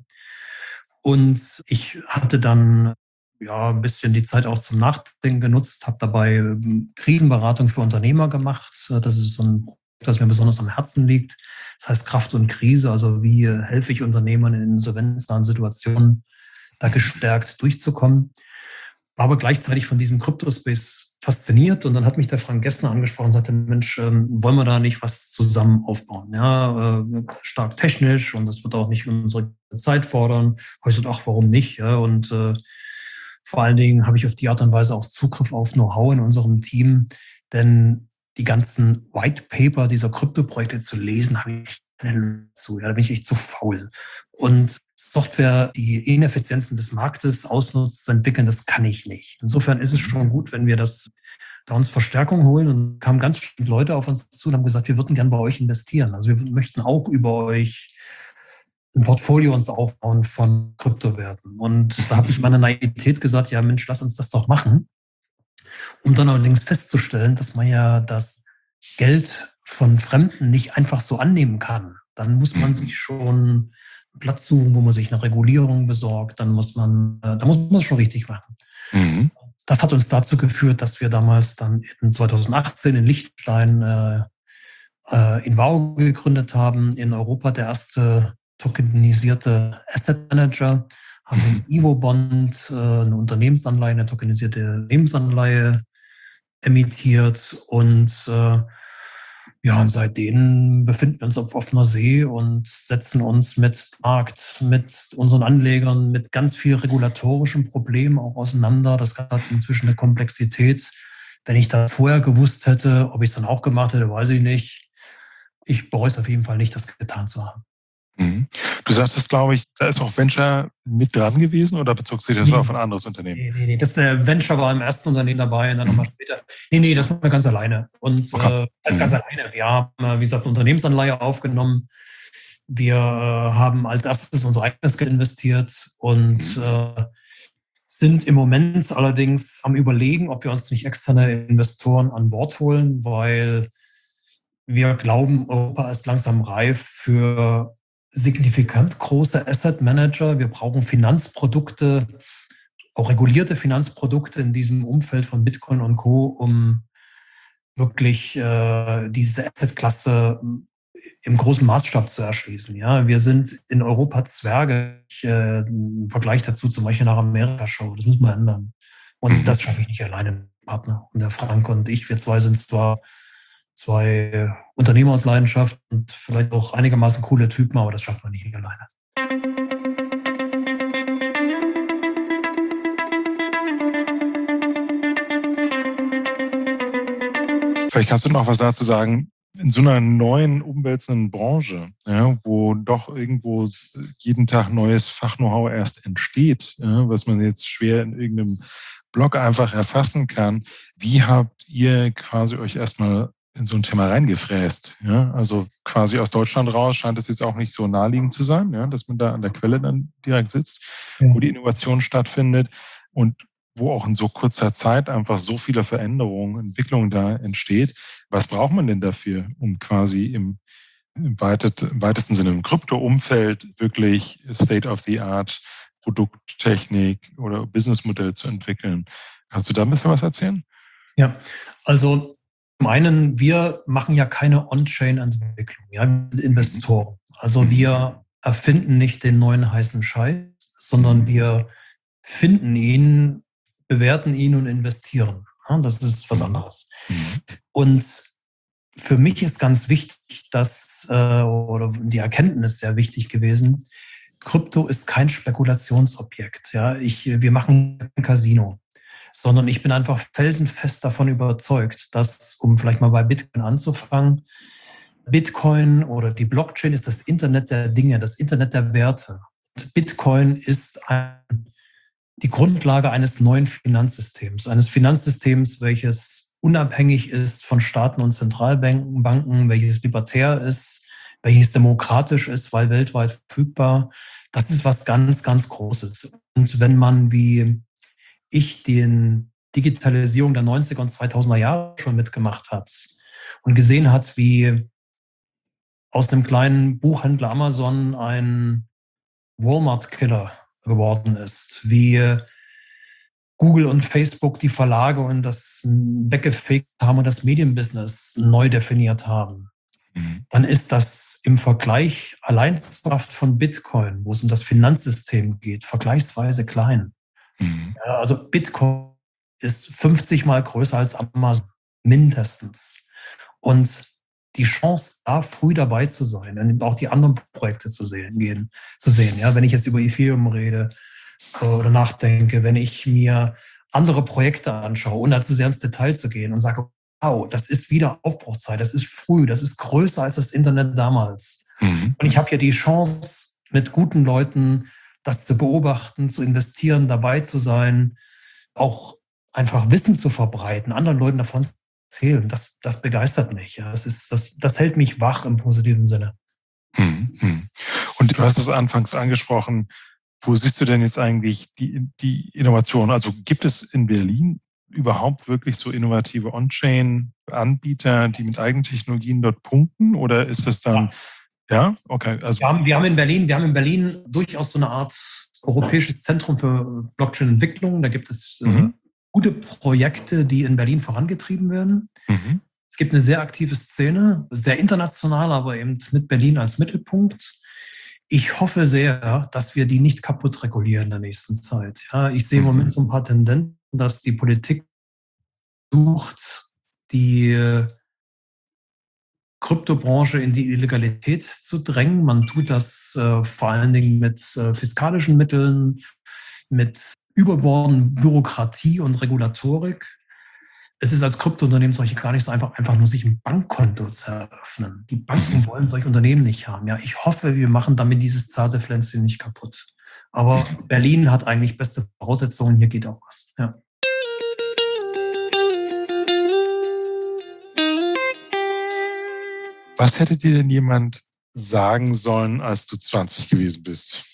Und ich hatte dann ja ein bisschen die Zeit auch zum Nachdenken genutzt, habe dabei Krisenberatung für Unternehmer gemacht. Das ist so ein das mir besonders am Herzen liegt. Das heißt Kraft und Krise, also wie helfe ich Unternehmern in insolvenznahen Situationen, da gestärkt durchzukommen. War aber gleichzeitig von diesem Crypto-Space fasziniert und dann hat mich der Frank Gessner angesprochen und sagte, Mensch, wollen wir da nicht was zusammen aufbauen? Ja, stark technisch und das wird auch nicht unsere Zeit fordern. Ich sagte, ach, warum nicht? Ja, und äh, vor allen Dingen habe ich auf die Art und Weise auch Zugriff auf Know-how in unserem Team, denn die ganzen White Paper dieser Kryptoprojekte zu lesen, habe ich keine Lust zu. Ja, da bin ich echt zu faul. Und Software, die Ineffizienzen des Marktes ausnutzt, zu entwickeln, das kann ich nicht. Insofern ist es schon gut, wenn wir das da uns Verstärkung holen. Und kamen ganz viele Leute auf uns zu und haben gesagt, wir würden gern bei euch investieren. Also wir möchten auch über euch ein Portfolio uns aufbauen von Kryptowerten. Und da habe ich meine Naivität gesagt, ja Mensch, lass uns das doch machen. Um dann allerdings festzustellen, dass man ja das Geld von Fremden nicht einfach so annehmen kann. Dann muss man sich schon einen Platz suchen, wo man sich eine Regulierung besorgt. Dann muss man, äh, da muss man es schon richtig machen. Mhm. Das hat uns dazu geführt, dass wir damals dann in zwanzig achtzehn in Liechtenstein äh, äh, Invao gegründet haben. In Europa der erste tokenisierte Asset Manager. Haben den Ivo-Bond, äh, eine Unternehmensanleihe, eine tokenisierte Lebensanleihe emittiert und äh, Ja, und seitdem befinden wir uns auf offener See und setzen uns mit Markt, mit unseren Anlegern, mit ganz viel regulatorischen Problemen auch auseinander. Das hat inzwischen eine Komplexität. Wenn ich da vorher gewusst hätte, ob ich es dann auch gemacht hätte, weiß ich nicht. Ich bereue es auf jeden Fall nicht, das getan zu haben. Mhm. Du sagtest, glaube ich, da ist auch Venture mit dran gewesen oder bezog sich das Nee, auf ein anderes Unternehmen? Nee, nee, nee. Das äh, Venture war im ersten Unternehmen dabei und dann nochmal später. Nee, nee, das machen wir ganz alleine. Und Okay. äh, das Mhm. ganz alleine. Wir haben, äh, wie gesagt, eine Unternehmensanleihe aufgenommen. Wir äh, haben als erstes unser eigenes Geld investiert und Mhm. äh, sind im Moment allerdings am Überlegen, ob wir uns nicht externe Investoren an Bord holen, weil wir glauben, Europa ist langsam reif für signifikant große Asset Manager. Wir brauchen Finanzprodukte, auch regulierte Finanzprodukte in diesem Umfeld von Bitcoin und Co., um wirklich äh, diese Assetklasse im großen Maßstab zu erschließen. Ja, wir sind in Europa Zwerge. Ich, äh, im Vergleich dazu zum Beispiel nach Amerika schaue. Das müssen wir ändern. Und Mhm. das schaffe ich nicht alleine mit dem Partner. Und der Frank und ich, wir zwei sind zwar zwei Unternehmer aus Leidenschaft und vielleicht auch einigermaßen coole Typen, aber das schafft man nicht alleine. Vielleicht kannst du noch was dazu sagen, in so einer neuen, umwälzenden Branche, ja, wo doch irgendwo jeden Tag neues Fach-Know-how erst entsteht, ja, was man jetzt schwer in irgendeinem Blog einfach erfassen kann. Wie habt ihr quasi euch erstmal in so ein Thema reingefräst? Ja? Also quasi aus Deutschland raus scheint es jetzt auch nicht so naheliegend zu sein, ja, dass man da an der Quelle dann direkt sitzt, Ja. wo die Innovation stattfindet und wo auch in so kurzer Zeit einfach so viele Veränderungen, Entwicklungen da entsteht. Was braucht man denn dafür, um quasi im, im, weitet, im weitesten Sinne im Krypto-Umfeld wirklich State-of-the-Art Produkttechnik oder Businessmodell zu entwickeln? Kannst du da ein bisschen was erzählen? Ja, also zum einen, wir machen ja keine On-Chain-Entwicklung, ja, wir sind Investoren. Also wir erfinden nicht den neuen heißen Scheiß, sondern wir finden ihn, bewerten ihn und investieren. Ja, das ist was anderes. Und für mich ist ganz wichtig, dass, äh, oder die Erkenntnis sehr wichtig gewesen, Krypto ist kein Spekulationsobjekt. Ja, ich, wir machen kein Casino, sondern ich bin einfach felsenfest davon überzeugt, dass, um vielleicht mal bei Bitcoin anzufangen, Bitcoin oder die Blockchain ist das Internet der Dinge, das Internet der Werte. Und Bitcoin ist ein, die Grundlage eines neuen Finanzsystems, eines Finanzsystems, welches unabhängig ist von Staaten und Zentralbanken, Banken, welches libertär ist, welches demokratisch ist, weil weltweit verfügbar. Das ist was ganz, ganz Großes. Und wenn man wie ich den Digitalisierung der neunziger und zweitausender Jahre schon mitgemacht hat und gesehen hat, wie aus einem kleinen Buchhändler Amazon ein Walmart-Killer geworden ist, wie Google und Facebook die Verlage und das weggefegt haben und das Medienbusiness neu definiert haben, mhm. dann ist das im Vergleich allein zur Kraft von Bitcoin, wo es um das Finanzsystem geht, vergleichsweise klein. Mhm. Ja, also Bitcoin ist fünfzig Mal größer als Amazon, mindestens. Und die Chance, da früh dabei zu sein und auch die anderen Projekte zu sehen, gehen, zu sehen. Ja, wenn ich jetzt über Ethereum rede oder nachdenke, wenn ich mir andere Projekte anschaue, ohne zu sehr ins Detail zu gehen und sage, wow, das ist wieder Aufbruchzeit, das ist früh, das ist größer als das Internet damals. Mhm. Und ich habe hier die Chance, mit guten Leuten das zu beobachten, zu investieren, dabei zu sein, auch einfach Wissen zu verbreiten, anderen Leuten davon zu erzählen. Das, das begeistert mich. Ja. Das, ist, das, das hält mich wach im positiven Sinne. Mhm. Und du hast es anfangs angesprochen, wo siehst du denn jetzt eigentlich die, die Innovation? Also gibt es in Berlin überhaupt wirklich so innovative On-Chain-Anbieter, die mit eigenen Technologien dort punkten? Oder ist das dann, ja, ja? Okay. Also wir, haben, wir, haben in Berlin, wir haben in Berlin durchaus so eine Art europäisches Zentrum für Blockchain-Entwicklung. Da gibt es mhm. äh, gute Projekte, die in Berlin vorangetrieben werden. Mhm. Es gibt eine sehr aktive Szene, sehr international, aber eben mit Berlin als Mittelpunkt. Ich hoffe sehr, dass wir die nicht kaputt regulieren in der nächsten Zeit. Ja, ich sehe im Moment so ein paar Tendenzen, dass die Politik sucht, die Kryptobranche in die Illegalität zu drängen. Man tut das äh, vor allen Dingen mit äh, fiskalischen Mitteln, mit überbordenden Bürokratie und Regulatorik. Es ist als Kryptounternehmen solche gar nicht so einfach, einfach nur sich ein Bankkonto zu eröffnen. Die Banken wollen solche Unternehmen nicht haben. Ja, ich hoffe, wir machen damit dieses zarte Pflänzchen nicht kaputt. Aber Berlin hat eigentlich beste Voraussetzungen. Hier geht auch was. Ja. Was hätte dir denn jemand sagen sollen, als du zwanzig gewesen bist?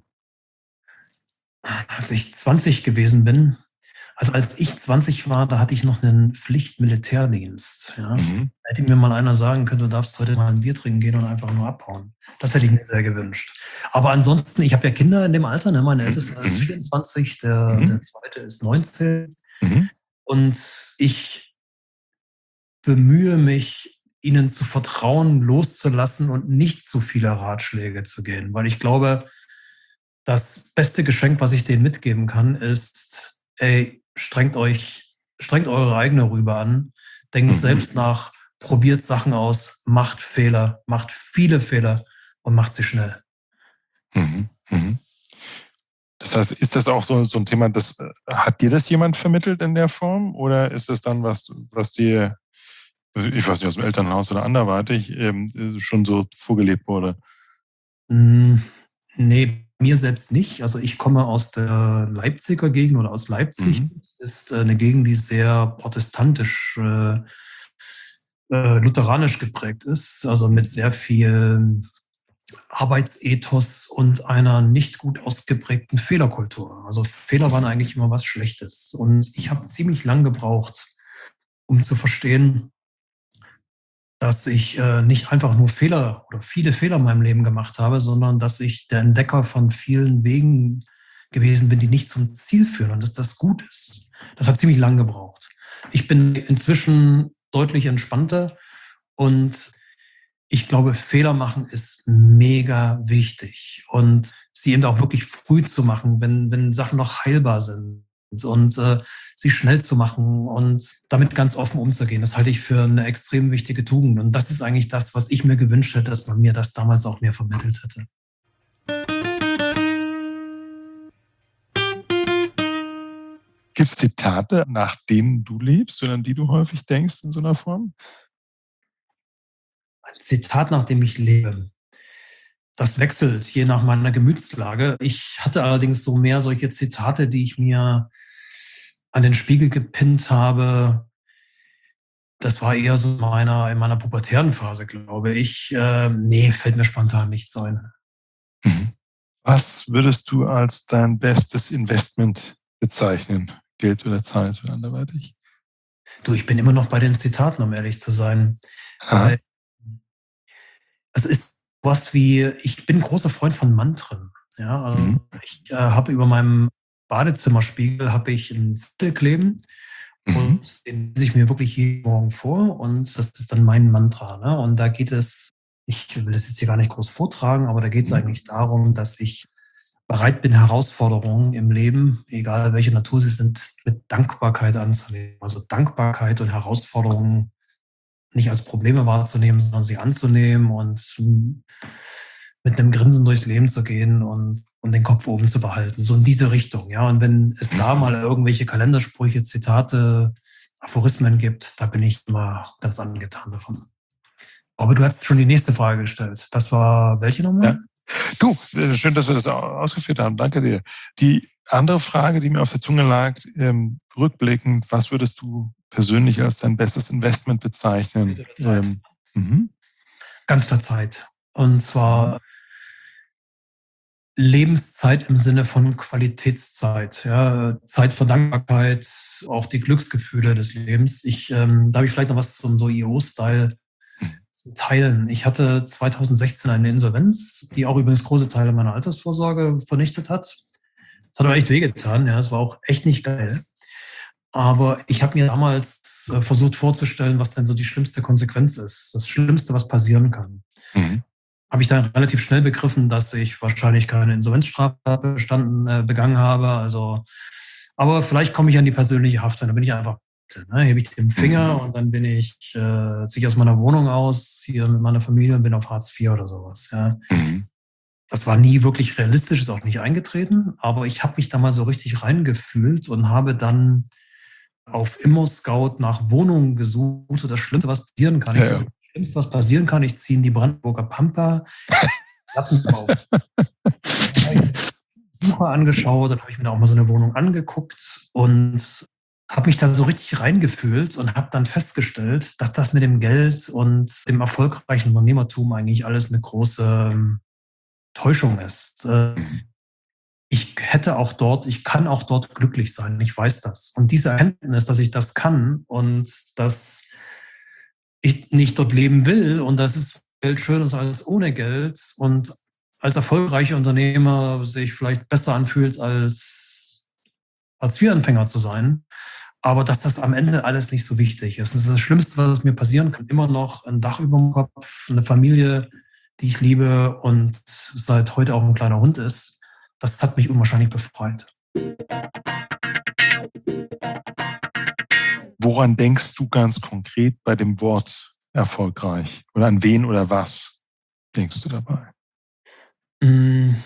Als ich zwanzig gewesen bin, also als ich zwanzig war, da hatte ich noch einen Pflichtmilitärdienst. Ja. Mhm. Da hätte mir mal einer sagen können, du darfst heute mal ein Bier trinken gehen und einfach nur abhauen. Das hätte ich mir sehr gewünscht. Aber ansonsten, ich habe ja Kinder in dem Alter. Ne? Mein Ältester mhm. ist vierundzwanzig, der, mhm. der zweite ist neunzehn. Mhm. Und ich bemühe mich, ihnen zu vertrauen, loszulassen und nicht zu viele Ratschläge zu gehen. Weil ich glaube, das beste Geschenk, was ich denen mitgeben kann, ist, ey, strengt euch, strengt eure eigene Rübe an, denkt mhm. selbst nach, probiert Sachen aus, macht Fehler, macht viele Fehler und macht sie schnell. Mhm. Mhm. Das heißt, ist das auch so, so ein Thema, das, hat dir das jemand vermittelt in der Form oder ist das dann was, was dir, ich weiß nicht, aus dem Elternhaus oder anderweitig ähm, schon so vorgelebt wurde? Mm, nee, mir selbst nicht. Also ich komme aus der Leipziger Gegend oder aus Leipzig. Mhm. Das ist eine Gegend, die sehr protestantisch, äh, äh, lutheranisch geprägt ist. Also mit sehr viel Arbeitsethos und einer nicht gut ausgeprägten Fehlerkultur. Also Fehler waren eigentlich immer was Schlechtes. Und ich habe ziemlich lang gebraucht, um zu verstehen, dass ich äh, nicht einfach nur Fehler oder viele Fehler in meinem Leben gemacht habe, sondern dass ich der Entdecker von vielen Wegen gewesen bin, die nicht zum Ziel führen und dass das gut ist. Das hat ziemlich lang gebraucht. Ich bin inzwischen deutlich entspannter und ich glaube, Fehler machen ist mega wichtig und sie eben auch wirklich früh zu machen, wenn, wenn Sachen noch heilbar sind. Und äh, sie schnell zu machen und damit ganz offen umzugehen. Das halte ich für eine extrem wichtige Tugend. Und das ist eigentlich das, was ich mir gewünscht hätte, dass man mir das damals auch mehr vermittelt hätte. Gibt es Zitate, nach denen du lebst oder an die du häufig denkst in so einer Form? Ein Zitat, nach dem ich lebe. Das wechselt je nach meiner Gemütslage. Ich hatte allerdings so mehr solche Zitate, die ich mir an den Spiegel gepinnt habe. Das war eher so in meiner, in meiner pubertären Phase, glaube ich. Äh, nee, fällt mir spontan nichts ein. Was würdest du als dein bestes Investment bezeichnen? Geld oder Zeit oder anderweitig? Du, ich bin immer noch bei den Zitaten, um ehrlich zu sein. Weil es ist was wie, ich bin großer Freund von Mantren. Ja, also mhm. ich äh, habe über meinem Badezimmerspiegel habe ich einen Zettel kleben mhm. und den lese ich mir wirklich jeden Morgen vor und das ist dann mein Mantra. Ne? Und da geht es, ich will das jetzt hier gar nicht groß vortragen, aber da geht es mhm. eigentlich darum, dass ich bereit bin, Herausforderungen im Leben, egal welche Natur sie sind, mit Dankbarkeit anzunehmen. Also Dankbarkeit und Herausforderungen nicht als Probleme wahrzunehmen, sondern sie anzunehmen und mit einem Grinsen durchs Leben zu gehen und, und den Kopf oben zu behalten. So in diese Richtung. Ja. Und wenn es da mal irgendwelche Kalendersprüche, Zitate, Aphorismen gibt, da bin ich immer ganz angetan davon. Aber du hast schon die nächste Frage gestellt. Das war welche nochmal? Ja. Du, schön, dass wir das ausgeführt haben. Danke dir. Die andere Frage, die mir auf der Zunge lag, ähm, rückblickend, was würdest du persönlich als dein bestes Investment bezeichnen? Ähm, mhm. Ganz klar Zeit. Und zwar Lebenszeit im Sinne von Qualitätszeit. Ja, Zeit für Dankbarkeit, auch die Glücksgefühle des Lebens. Ich, ähm, da habe ich vielleicht noch was zum so I O-Style zu teilen. Ich hatte zweitausendsechzehn eine Insolvenz, die auch übrigens große Teile meiner Altersvorsorge vernichtet hat. Das hat auch echt wehgetan. Ja, es war auch echt nicht geil. Aber ich habe mir damals äh, versucht vorzustellen, was denn so die schlimmste Konsequenz ist. Das Schlimmste, was passieren kann. Mhm. Habe ich dann relativ schnell begriffen, dass ich wahrscheinlich keine Insolvenzstraftat bestanden, äh, begangen habe. Also, aber vielleicht komme ich an die persönliche Haftung. Da bin ich einfach Ne? Hebe ich den Finger und dann bin ich, äh, ziehe ich aus meiner Wohnung aus, hier mit meiner Familie und bin auf Hartz vier oder sowas. Ja. Mhm. Das war nie wirklich realistisch, ist auch nicht eingetreten, aber ich habe mich da mal so richtig reingefühlt und habe dann auf ImmoScout nach Wohnungen gesucht. So das Schlimmste, was passieren kann. Ich Ja, ja. glaube, das Schlimmste, was passieren kann, ich ziehe in die Brandenburger Pampa, Plattenbau. Suche angeschaut, dann habe ich mir da auch mal so eine Wohnung angeguckt und habe mich da so richtig reingefühlt und habe dann festgestellt, dass das mit dem Geld und dem erfolgreichen Unternehmertum eigentlich alles eine große ähm, Täuschung ist. Äh, ich hätte auch dort, ich kann auch dort glücklich sein, ich weiß das. Und diese Erkenntnis, dass ich das kann und dass ich nicht dort leben will und dass es Geld schön ist als ohne Geld und als erfolgreicher Unternehmer sich vielleicht besser anfühlt, als als Anfänger zu sein, aber dass das am Ende alles nicht so wichtig ist. Das ist das Schlimmste, was mir passieren kann. Immer noch ein Dach über dem Kopf, eine Familie, die ich liebe und seit heute auch ein kleiner Hund ist. Das hat mich unwahrscheinlich befreit. Woran denkst du ganz konkret bei dem Wort erfolgreich? Oder an wen oder was denkst du dabei? Ein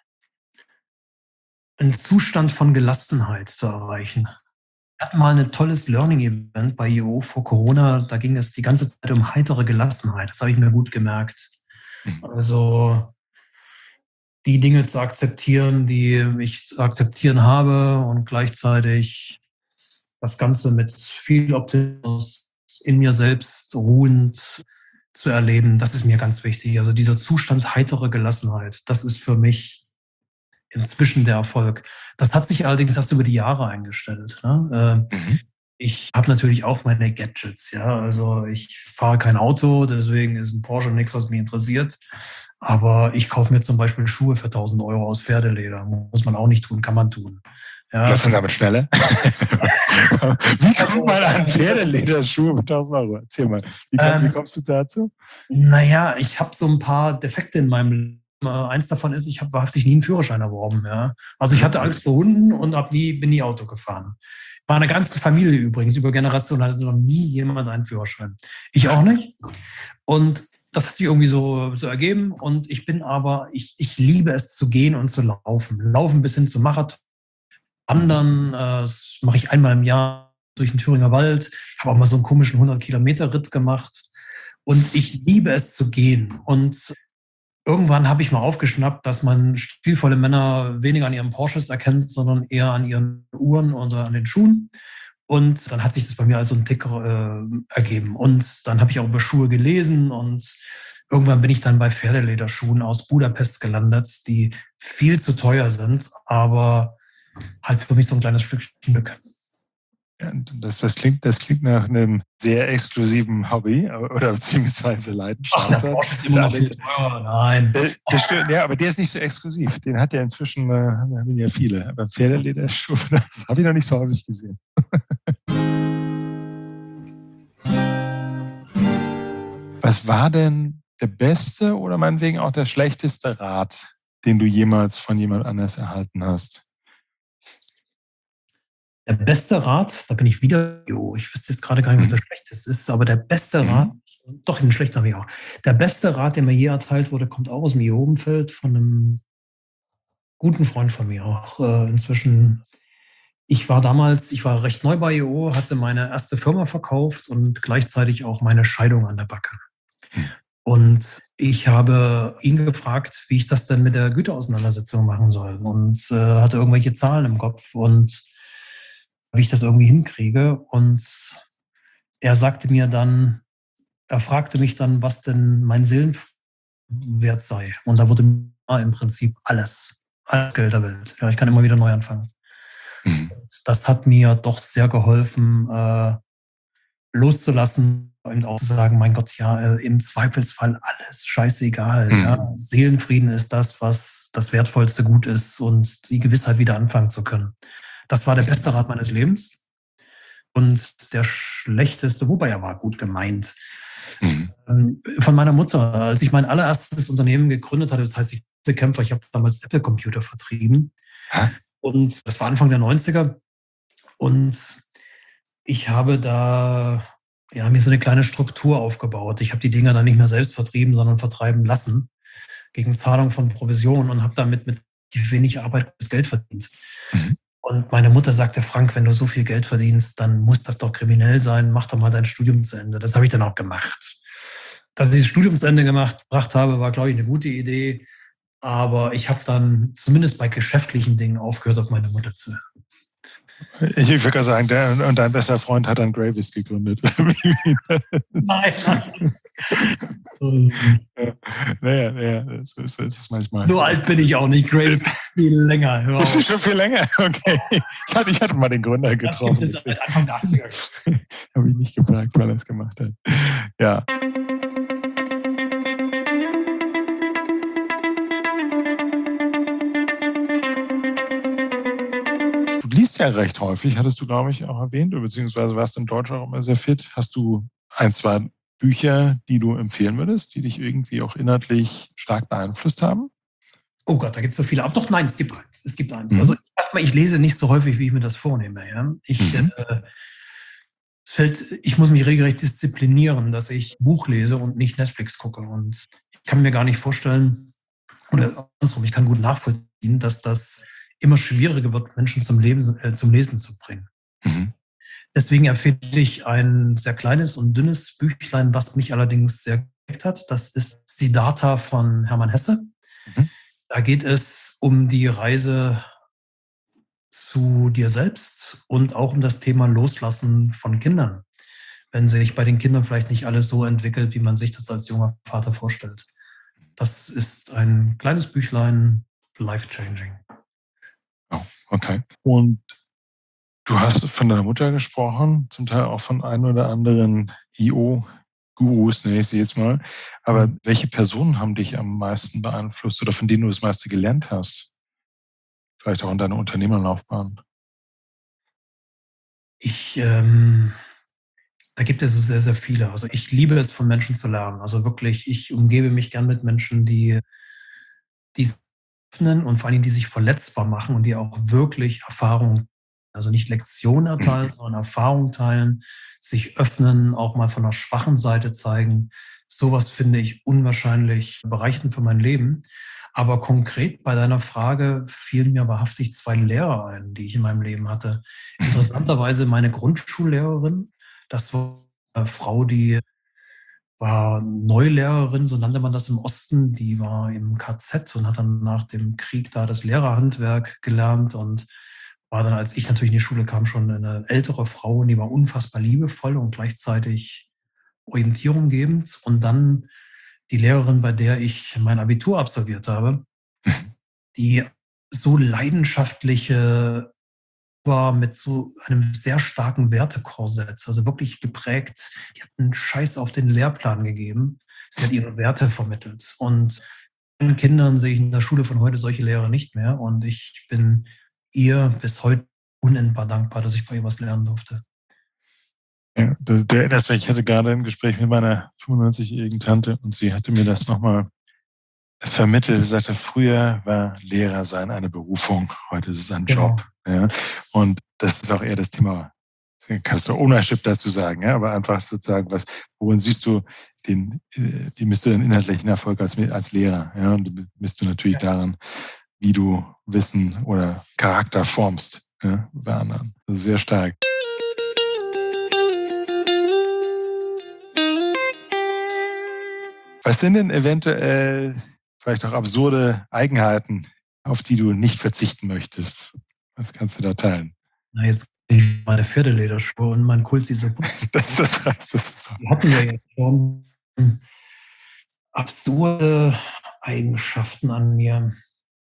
Zustand von Gelassenheit zu erreichen. Wir hatten mal ein tolles Learning-Event bei I O vor Corona. Da ging es die ganze Zeit um heitere Gelassenheit. Das habe ich mir gut gemerkt. Also die Dinge zu akzeptieren, die ich zu akzeptieren habe und gleichzeitig das Ganze mit viel Optimismus in mir selbst ruhend zu erleben. Das ist mir ganz wichtig. Also dieser Zustand heitere Gelassenheit, das ist für mich inzwischen der Erfolg. Das hat sich allerdings erst über die Jahre eingestellt. Ne? Mhm. Ich habe natürlich auch meine Gadgets. Ja? Also ich fahre kein Auto, deswegen ist ein Porsche nichts, was mich interessiert. Aber ich kaufe mir zum Beispiel Schuhe für tausend Euro aus Pferdeleder. Muss man auch nicht tun, kann man tun. Ja, Lass uns aber schneller. Wie kommt man an Pferdelederschuhe für tausend Euro? Erzähl mal. Wie, komm, ähm, wie kommst du dazu? Naja, ich habe so ein paar Defekte in meinem Leben. Eins davon ist, ich habe wahrhaftig nie einen Führerschein erworben. Ja. Also ich hatte Angst vor Hunden und hab nie, bin nie Auto gefahren. War eine ganze Familie übrigens, über Generationen hatte noch nie jemand einen Führerschein. Ich auch nicht. Und das hat sich irgendwie so, so ergeben. Und ich bin aber, ich, ich liebe es zu gehen und zu laufen. Laufen bis hin zum Marathon. Wandern, äh, das mache ich einmal im Jahr durch den Thüringer Wald. Ich habe auch mal so einen komischen hundert-Kilometer-Ritt gemacht. Und ich liebe es zu gehen. Und irgendwann habe ich mal aufgeschnappt, dass man stilvolle Männer weniger an ihren Porsches erkennt, sondern eher an ihren Uhren oder an den Schuhen. Und dann hat sich das bei mir als so ein Tick äh, ergeben. Und dann habe ich auch über Schuhe gelesen und irgendwann bin ich dann bei Pferdelederschuhen aus Budapest gelandet, die viel zu teuer sind, aber halt für mich so ein kleines Stückchen Glück. Ja, das, das, klingt, das klingt nach einem sehr exklusiven Hobby oder beziehungsweise Leidenschaft. Ach, der Porsche ist immer noch viel teurer. Nein. Das, das stimmt, ja, aber der ist nicht so exklusiv. Den hat ja inzwischen äh, haben ja viele. Aber Pferdelederschuhe, das habe ich noch nicht so häufig gesehen. Was war denn der beste oder meinetwegen auch der schlechteste Rat, den du jemals von jemand anders erhalten hast? Der beste Rat, da bin ich wieder, jo, ich wüsste jetzt gerade gar nicht, was der schlechteste ist, aber der beste mhm. Rat, doch den schlechten habe ich auch. Der beste Rat, der mir je erteilt wurde, kommt auch aus dem I O-Umfeld von einem guten Freund von mir auch äh, inzwischen. Ich war damals, ich war recht neu bei I O, hatte meine erste Firma verkauft und gleichzeitig auch meine Scheidung an der Backe. Und ich habe ihn gefragt, wie ich das denn mit der Güterauseinandersetzung machen soll und äh, hatte irgendwelche Zahlen im Kopf und wie ich das irgendwie hinkriege. Und er sagte mir dann, er fragte mich dann, was denn mein Seelenwert sei. Und da wurde mir im Prinzip alles, alles Geld der Welt. Ja, ich kann immer wieder neu anfangen. Mhm. Das hat mir doch sehr geholfen, äh, loszulassen und auch zu sagen, mein Gott, ja, äh, im Zweifelsfall alles scheißegal. Mhm. Ja. Seelenfrieden ist das, was das wertvollste Gut ist und die Gewissheit, wieder anfangen zu können. Das war der beste Rat meines Lebens. Und der schlechteste, wobei er war gut gemeint, mhm. von meiner Mutter. Als ich mein allererstes Unternehmen gegründet hatte, das heißt, ich bin Kämpfer, ich habe damals Apple-Computer vertrieben. Hä? Und das war Anfang der neunziger. Und Ich habe da ja, mir so eine kleine Struktur aufgebaut. Ich habe die Dinger dann nicht mehr selbst vertrieben, sondern vertreiben lassen gegen Zahlung von Provisionen und habe damit mit wenig Arbeit das Geld verdient. Mhm. Und meine Mutter sagte, Frank, wenn du so viel Geld verdienst, dann muss das doch kriminell sein, mach doch mal dein Studium zu Ende. Das habe ich dann auch gemacht. Dass ich das Studium zu Ende gemacht, gebracht habe, war, glaube ich, eine gute Idee. Aber ich habe dann zumindest bei geschäftlichen Dingen aufgehört, auf meine Mutter zu hören. Ich, ich würde gerade sagen, der, und dein bester Freund hat dann Gravis gegründet. Nein, nein. Ja, naja, naja, so ist es manchmal. So alt bin ich auch nicht. Gravis viel länger. Hör Das auf. ist schon viel länger, okay. Ich hatte, ich hatte mal den Gründer getroffen. Das gibt es seit Anfang der achtziger. Habe ich nicht gefragt, weil er es gemacht hat. Ja. Du liest ja recht häufig, hattest du, glaube ich, auch erwähnt, beziehungsweise warst in Deutsch auch immer sehr fit. Hast du ein, zwei Bücher, die du empfehlen würdest, die dich irgendwie auch inhaltlich stark beeinflusst haben? Oh Gott, da gibt es so viele. Aber doch, nein, es gibt eins. Es gibt eins. Mhm. Also erstmal, ich lese nicht so häufig, wie ich mir das vornehme. Ja? Ich, Mhm. äh, es fällt, ich muss mich regelrecht disziplinieren, dass ich Buch lese und nicht Netflix gucke. Und ich kann mir gar nicht vorstellen, oder andersrum, ich kann gut nachvollziehen, dass das immer schwieriger wird, Menschen zum, Leben, äh, zum Lesen zu bringen. Mhm. Deswegen empfehle ich ein sehr kleines und dünnes Büchlein, was mich allerdings sehr geprägt hat. Das ist Siddhartha von Hermann Hesse. Mhm. Da geht es um die Reise zu dir selbst und auch um das Thema Loslassen von Kindern, wenn sich bei den Kindern vielleicht nicht alles so entwickelt, wie man sich das als junger Vater vorstellt. Das ist ein kleines Büchlein, life-changing. Oh, okay. Und du hast von deiner Mutter gesprochen, zum Teil auch von ein oder anderen I O-Gurus, nenne ich sie jetzt mal. Aber Mhm. welche Personen haben dich am meisten beeinflusst oder von denen du das meiste gelernt hast? Vielleicht auch in deiner Unternehmerlaufbahn. Ich, ähm, da gibt es so sehr, sehr viele. Also ich liebe es, von Menschen zu lernen. Also wirklich, ich umgebe mich gern mit Menschen, die, die sich öffnen und vor allem, die sich verletzbar machen und die auch wirklich Erfahrungen, also nicht Lektionen erteilen, sondern Erfahrungen teilen, sich öffnen, auch mal von einer schwachen Seite zeigen. Sowas finde ich unwahrscheinlich bereichernd für mein Leben. Aber konkret bei deiner Frage fielen mir wahrhaftig zwei Lehrer ein, die ich in meinem Leben hatte. Interessanterweise meine Grundschullehrerin, das war eine Frau, die war Neulehrerin, so nannte man das im Osten. Die war im K Z und hat dann nach dem Krieg da das Lehrerhandwerk gelernt und war dann, als ich natürlich in die Schule kam, schon eine ältere Frau und die war unfassbar liebevoll und gleichzeitig orientierunggebend. Und dann die Lehrerin, bei der ich mein Abitur absolviert habe, die so leidenschaftliche war mit so einem sehr starken Wertekorsett, also wirklich geprägt. Die hat einen Scheiß auf den Lehrplan gegeben. Sie hat ihre Werte vermittelt. Und meinen Kindern sehe ich in der Schule von heute solche Lehrer nicht mehr. Und ich bin ihr bis heute unendbar dankbar, dass ich bei ihr was lernen durfte. Ja, du, du erinnerst mich, ich hatte gerade ein Gespräch mit meiner fünfundneunzigjährigen Tante und sie hatte mir das nochmal vermittelt. Sie sagte, früher war Lehrer sein eine Berufung, heute ist es ein Genau. Job. Ja? Und das ist auch eher das Thema, das kannst du unerschüttert dazu sagen, ja? Aber einfach sozusagen, was, worin siehst du den, die misst du den inhaltlichen Erfolg als, als Lehrer, ja? Und die misst du natürlich Ja. daran, wie du Wissen oder Charakter formst, ja? Bei anderen. Das ist sehr stark. Was sind denn eventuell vielleicht auch absurde Eigenheiten, auf die du nicht verzichten möchtest? Was kannst du da teilen? Na, jetzt bin ich meine Pferdelederschuhe und mein Kulti Putz. Das, das reicht. Das ist so. Die hatten wir jetzt schon. Absurde Eigenschaften an mir.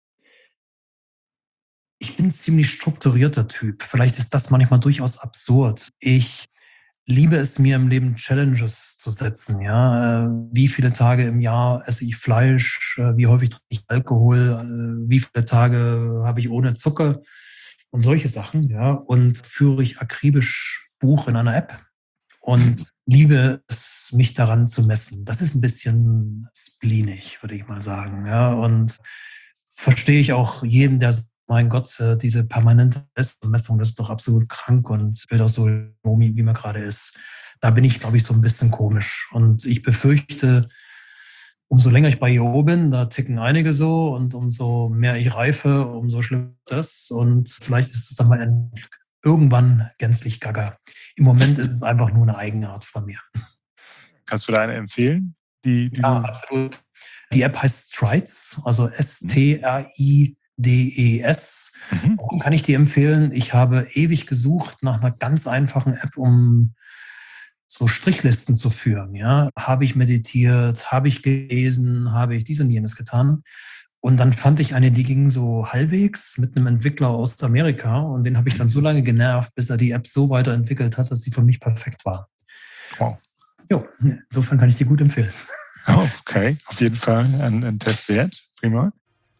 Ich bin ein ziemlich strukturierter Typ. Vielleicht ist das manchmal durchaus absurd. Ich liebe es, mir im Leben Challenges zu setzen. Ja? Wie viele Tage im Jahr esse ich Fleisch? Wie häufig trinke ich Alkohol? Wie viele Tage habe ich ohne Zucker? Und solche Sachen. Ja? Und führe ich akribisch Buch in einer App und liebe es, mich daran zu messen. Das ist ein bisschen spleenig, würde ich mal sagen. Ja? Und verstehe ich auch jeden, der mein Gott, äh, diese permanente Messung, das ist doch absolut krank und will doch so, wie man gerade ist. Da bin ich, glaube ich, so ein bisschen komisch. Und ich befürchte, umso länger ich bei I O bin, da ticken einige so und umso mehr ich reife, umso schlimmer das. Und vielleicht ist es dann mal ein, irgendwann gänzlich gaga. Im Moment ist es einfach nur eine Eigenart von mir. Kannst du da eine empfehlen? Die, die ja, du absolut. Die App heißt Strides, also S T R I D E S. Mhm. Warum kann ich die empfehlen? Ich habe ewig gesucht nach einer ganz einfachen App, um so Strichlisten zu führen. Ja? Habe ich meditiert, habe ich gelesen, habe ich dies und jenes getan. Und dann fand ich eine, die ging so halbwegs mit einem Entwickler aus Amerika. Und den habe ich dann so lange genervt, bis er die App so weiterentwickelt hat, dass sie für mich perfekt war. Wow. Jo, insofern kann ich die gut empfehlen. Oh, okay, auf jeden Fall ein, ein Test wert. Prima.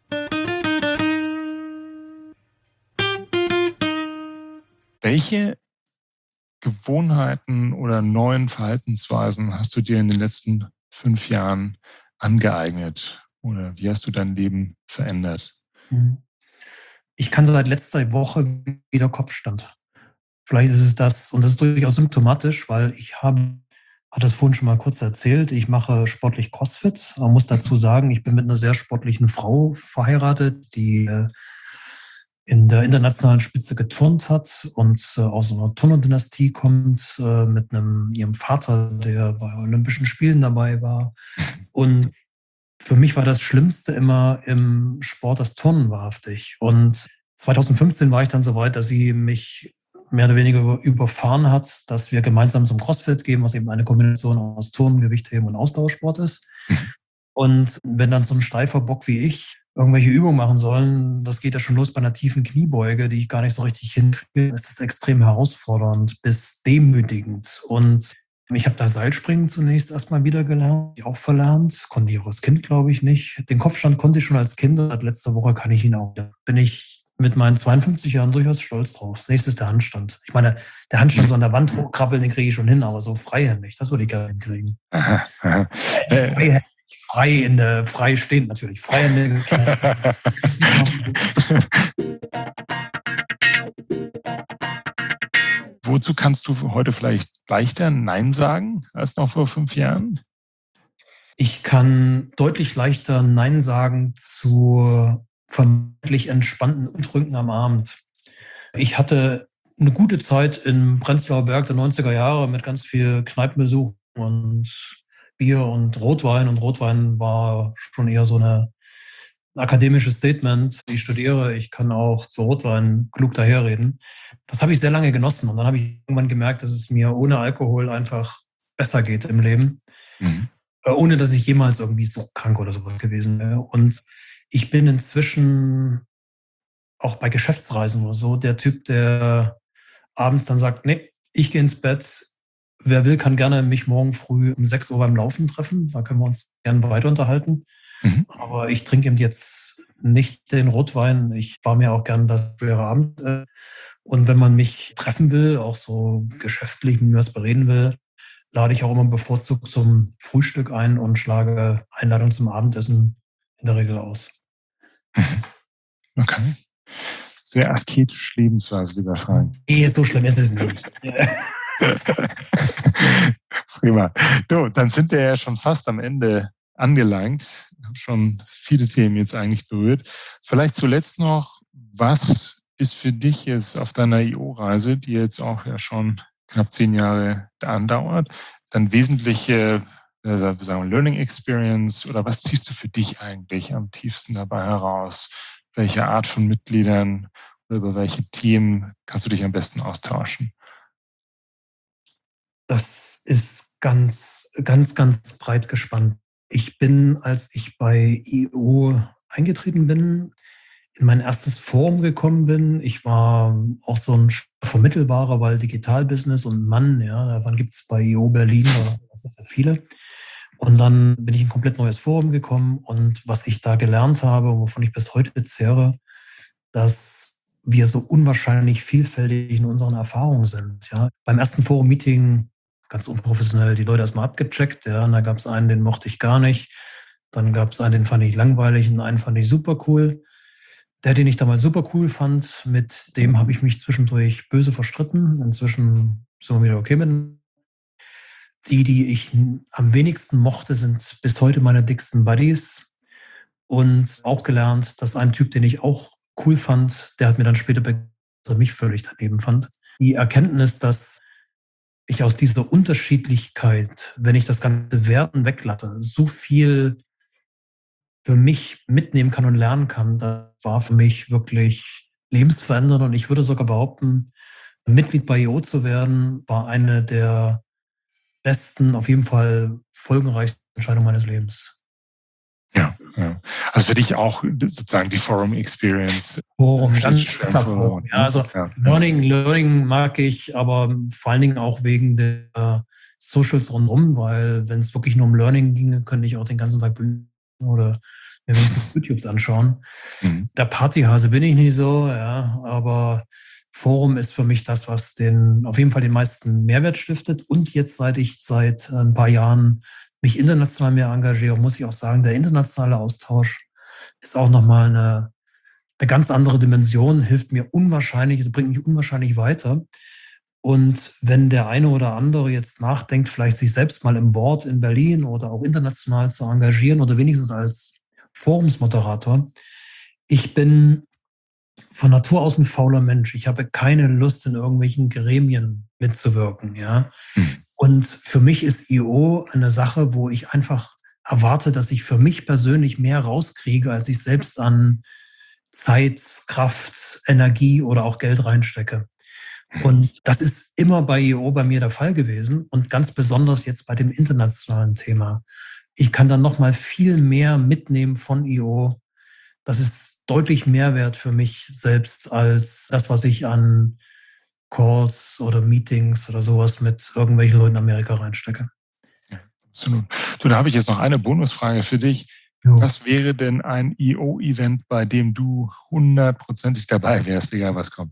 Welche Gewohnheiten oder neuen Verhaltensweisen hast du dir in den letzten fünf Jahren angeeignet? Oder wie hast du dein Leben verändert? Ich kann seit letzter Woche wieder Kopfstand. Vielleicht ist es das, und das ist durchaus symptomatisch, weil ich habe, hatte es vorhin schon mal kurz erzählt, ich mache sportlich CrossFit. Man muss dazu sagen, ich bin mit einer sehr sportlichen Frau verheiratet, die in der internationalen Spitze geturnt hat und aus einer Turnerdynastie kommt, mit einem, ihrem Vater, der bei Olympischen Spielen dabei war. Und für mich war das Schlimmste immer im Sport das Turnen wahrhaftig. Und zwanzig fünfzehn war ich dann so weit, dass sie mich mehr oder weniger überfahren hat, dass wir gemeinsam zum CrossFit gehen, was eben eine Kombination aus Turnen, Gewichtheben und Ausdauersport ist. Und wenn dann so ein steifer Bock wie ich irgendwelche Übungen machen sollen, das geht ja schon los bei einer tiefen Kniebeuge, die ich gar nicht so richtig hinkriege, ist das extrem herausfordernd bis demütigend. Und ich habe da Seilspringen zunächst erstmal wieder gelernt, auch verlernt, konnte ich auch als Kind, glaube ich, nicht. Den Kopfstand konnte ich schon als Kind, seit letzter Woche kann ich ihn auch. Da bin ich mit meinen zweiundfünfzig Jahren durchaus stolz drauf. Das nächste ist der Handstand. Ich meine, der Handstand so an der Wand hochkrabbeln, den kriege ich schon hin, aber so freihändig, das würde ich gerne hinkriegen. Aha, aha. Äh, freihändig. Frei in der, frei stehend natürlich. Frei in der Wozu kannst du heute vielleicht leichter Nein sagen als noch vor fünf Jahren? Ich kann deutlich leichter Nein sagen zu vermeintlich entspannten Untrünken am Abend. Ich hatte eine gute Zeit im Prenzlauer Berg der neunziger Jahre mit ganz viel Kneipenbesuch und Bier und Rotwein. Und Rotwein war schon eher so eine, ein akademisches Statement. Ich studiere, ich kann auch zu Rotwein klug daherreden. Das habe ich sehr lange genossen. Und dann habe ich irgendwann gemerkt, dass es mir ohne Alkohol einfach besser geht im Leben. Mhm. Ohne dass ich jemals irgendwie so krank oder sowas gewesen wäre. Und ich bin inzwischen auch bei Geschäftsreisen oder so der Typ, der abends dann sagt, nee, ich gehe ins Bett. Wer will, kann gerne mich morgen früh um sechs Uhr beim Laufen treffen. Da können wir uns gerne weiter unterhalten. Mhm. Aber ich trinke eben jetzt nicht den Rotwein. Ich spare mir auch gerne das schwere Abend. Und wenn man mich treffen will, auch so geschäftlich mit mir was bereden will, lade ich auch immer bevorzugt zum Frühstück ein und schlage Einladung zum Abendessen in der Regel aus. Okay. Sehr asketisch Lebensweise, lieber Frank. Nee, so schlimm ist es nicht. Prima. Du, dann sind wir ja schon fast am Ende angelangt. Ich habe schon viele Themen jetzt eigentlich berührt. Vielleicht zuletzt noch, was ist für dich jetzt auf deiner I O-Reise, die jetzt auch ja schon knapp zehn Jahre andauert, dann wesentliche äh, wir sagen, Learning Experience oder was ziehst du für dich eigentlich am tiefsten dabei heraus? Welche Art von Mitgliedern oder über welche Themen kannst du dich am besten austauschen? Das ist ganz, ganz, ganz breit gespannt. Ich bin, als ich bei I O eingetreten bin, in mein erstes Forum gekommen bin. Ich war auch so ein Vermittelbarer, weil Digitalbusiness und Mann, ja, davon gibt es bei I O Berlin sehr, sehr viele. Und dann bin ich in ein komplett neues Forum gekommen und was ich da gelernt habe, wovon ich bis heute zehre, dass wir so unwahrscheinlich vielfältig in unseren Erfahrungen sind. Ja. Beim ersten Forum-Meeting ganz unprofessionell die Leute erstmal abgecheckt. Ja. Und da gab es einen, den mochte ich gar nicht. Dann gab es einen, den fand ich langweilig und einen fand ich super cool. Der, den ich damals super cool fand, mit dem habe ich mich zwischendurch böse verstritten. Inzwischen sind wir wieder okay mit. Die, die ich am wenigsten mochte, sind bis heute meine dicksten Buddies. Und auch gelernt, dass ein Typ, den ich auch cool fand, der hat mir dann später bekannt, dass er mich völlig daneben fand. Die Erkenntnis, dass ich aus dieser Unterschiedlichkeit, wenn ich das ganze Werten weglasse, so viel für mich mitnehmen kann und lernen kann, das war für mich wirklich lebensverändernd. Und ich würde sogar behaupten, Mitglied bei I O zu werden, war eine der besten, auf jeden Fall folgenreichsten Entscheidungen meines Lebens. Ja, ja. Also für dich auch sozusagen die Forum Experience. Forum, ganz klar Forum. Ja, also ja. Learning, Learning mag ich, aber vor allen Dingen auch wegen der Socials rundherum, weil wenn es wirklich nur um Learning ginge, könnte ich auch den ganzen Tag Bücher oder mir wenigstens YouTubes anschauen. Mhm. Der Partyhase bin ich nicht so, ja, aber Forum ist für mich das, was den auf jeden Fall den meisten Mehrwert stiftet. Und jetzt, seit ich seit ein paar Jahren mich international mehr engagiere, muss ich auch sagen, der internationale Austausch ist auch nochmal eine, eine ganz andere Dimension, hilft mir unwahrscheinlich, bringt mich unwahrscheinlich weiter. Und wenn der eine oder andere jetzt nachdenkt, vielleicht sich selbst mal im Board in Berlin oder auch international zu engagieren oder wenigstens als Forumsmoderator, ich bin von Natur aus ein fauler Mensch. Ich habe keine Lust, in irgendwelchen Gremien mitzuwirken, ja. Und für mich ist I O eine Sache, wo ich einfach erwarte, dass ich für mich persönlich mehr rauskriege, als ich selbst an Zeit, Kraft, Energie oder auch Geld reinstecke. Und das ist immer bei I O bei mir der Fall gewesen und ganz besonders jetzt bei dem internationalen Thema. Ich kann dann noch mal viel mehr mitnehmen von I O. Das ist deutlich Mehrwert für mich selbst als das, was ich an Calls oder Meetings oder sowas mit irgendwelchen Leuten in Amerika reinstecke. Ja, absolut. So, da habe ich jetzt noch eine Bonusfrage für dich. Jo. Was wäre denn ein I O-Event, bei dem du hundertprozentig dabei wärst, egal was kommt?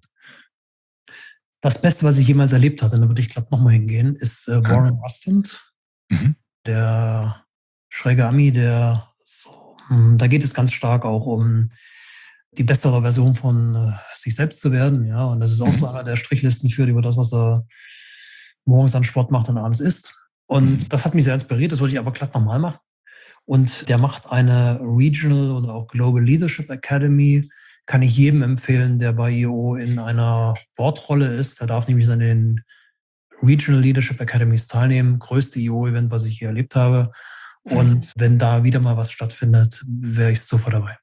Das Beste, was ich jemals erlebt hatte, da würde ich glatt nochmal hingehen, ist äh, Warren Rustand, mhm. der schräge Ami, der so, mh, da geht es ganz stark auch um die bessere Version von äh, sich selbst zu werden. Ja, und das ist auch so einer, der Strichlisten führt über das, was er morgens an Sport macht und abends isst. Und das hat mich sehr inspiriert, das wollte ich aber glatt nochmal machen. Und der macht eine Regional oder auch Global Leadership Academy. Kann ich jedem empfehlen, der bei I O in einer Boardrolle ist. Der darf nämlich an den Regional Leadership Academies teilnehmen. Größte I O-Event, was ich hier erlebt habe. Und wenn da wieder mal was stattfindet, wäre ich sofort dabei.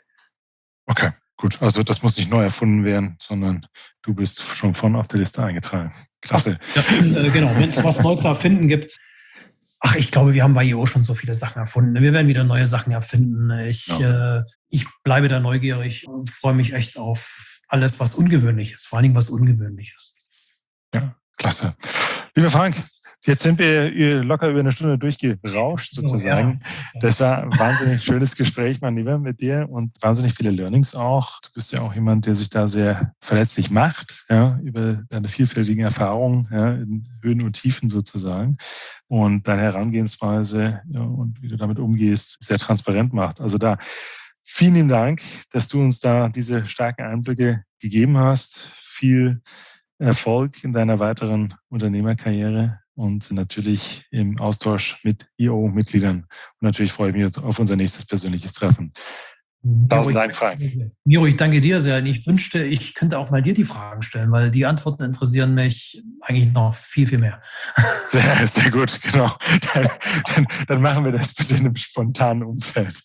Okay, gut. Also das muss nicht neu erfunden werden, sondern du bist schon von auf der Liste eingetragen. Klasse. Ach, ja, äh, genau, wenn es was Neues zu erfinden gibt. Ach, ich glaube, wir haben bei I O schon so viele Sachen erfunden. Wir werden wieder neue Sachen erfinden. Ich, ja. äh, ich bleibe da neugierig und freue mich echt auf alles, was ungewöhnlich ist. Vor allen Dingen, was ungewöhnlich ist. Ja, klasse. Lieber Frank, jetzt sind wir locker über eine Stunde durchgerauscht sozusagen. Ja. Das war ein wahnsinnig schönes Gespräch, mein Lieber, mit dir und wahnsinnig viele Learnings auch. Du bist ja auch jemand, der sich da sehr verletzlich macht, ja, über deine vielfältigen Erfahrungen, ja, in Höhen und Tiefen sozusagen. Und deine Herangehensweise, ja, und wie du damit umgehst, sehr transparent macht. Also da vielen lieben Dank, dass du uns da diese starken Einblicke gegeben hast. Viel Erfolg in deiner weiteren Unternehmerkarriere und natürlich im Austausch mit I O-Mitgliedern. Und natürlich freue ich mich auf unser nächstes persönliches Treffen. Tausend Dank, Frank. Miro, ich danke dir sehr. Ich wünschte, ich könnte auch mal dir die Fragen stellen, weil die Antworten interessieren mich eigentlich noch viel, viel mehr. Sehr, sehr gut, genau. Dann, dann, dann machen wir das bitte in einem spontanen Umfeld.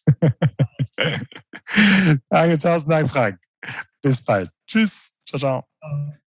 Danke, tausend Dank, Frank. Bis bald. Tschüss. Ciao, ciao.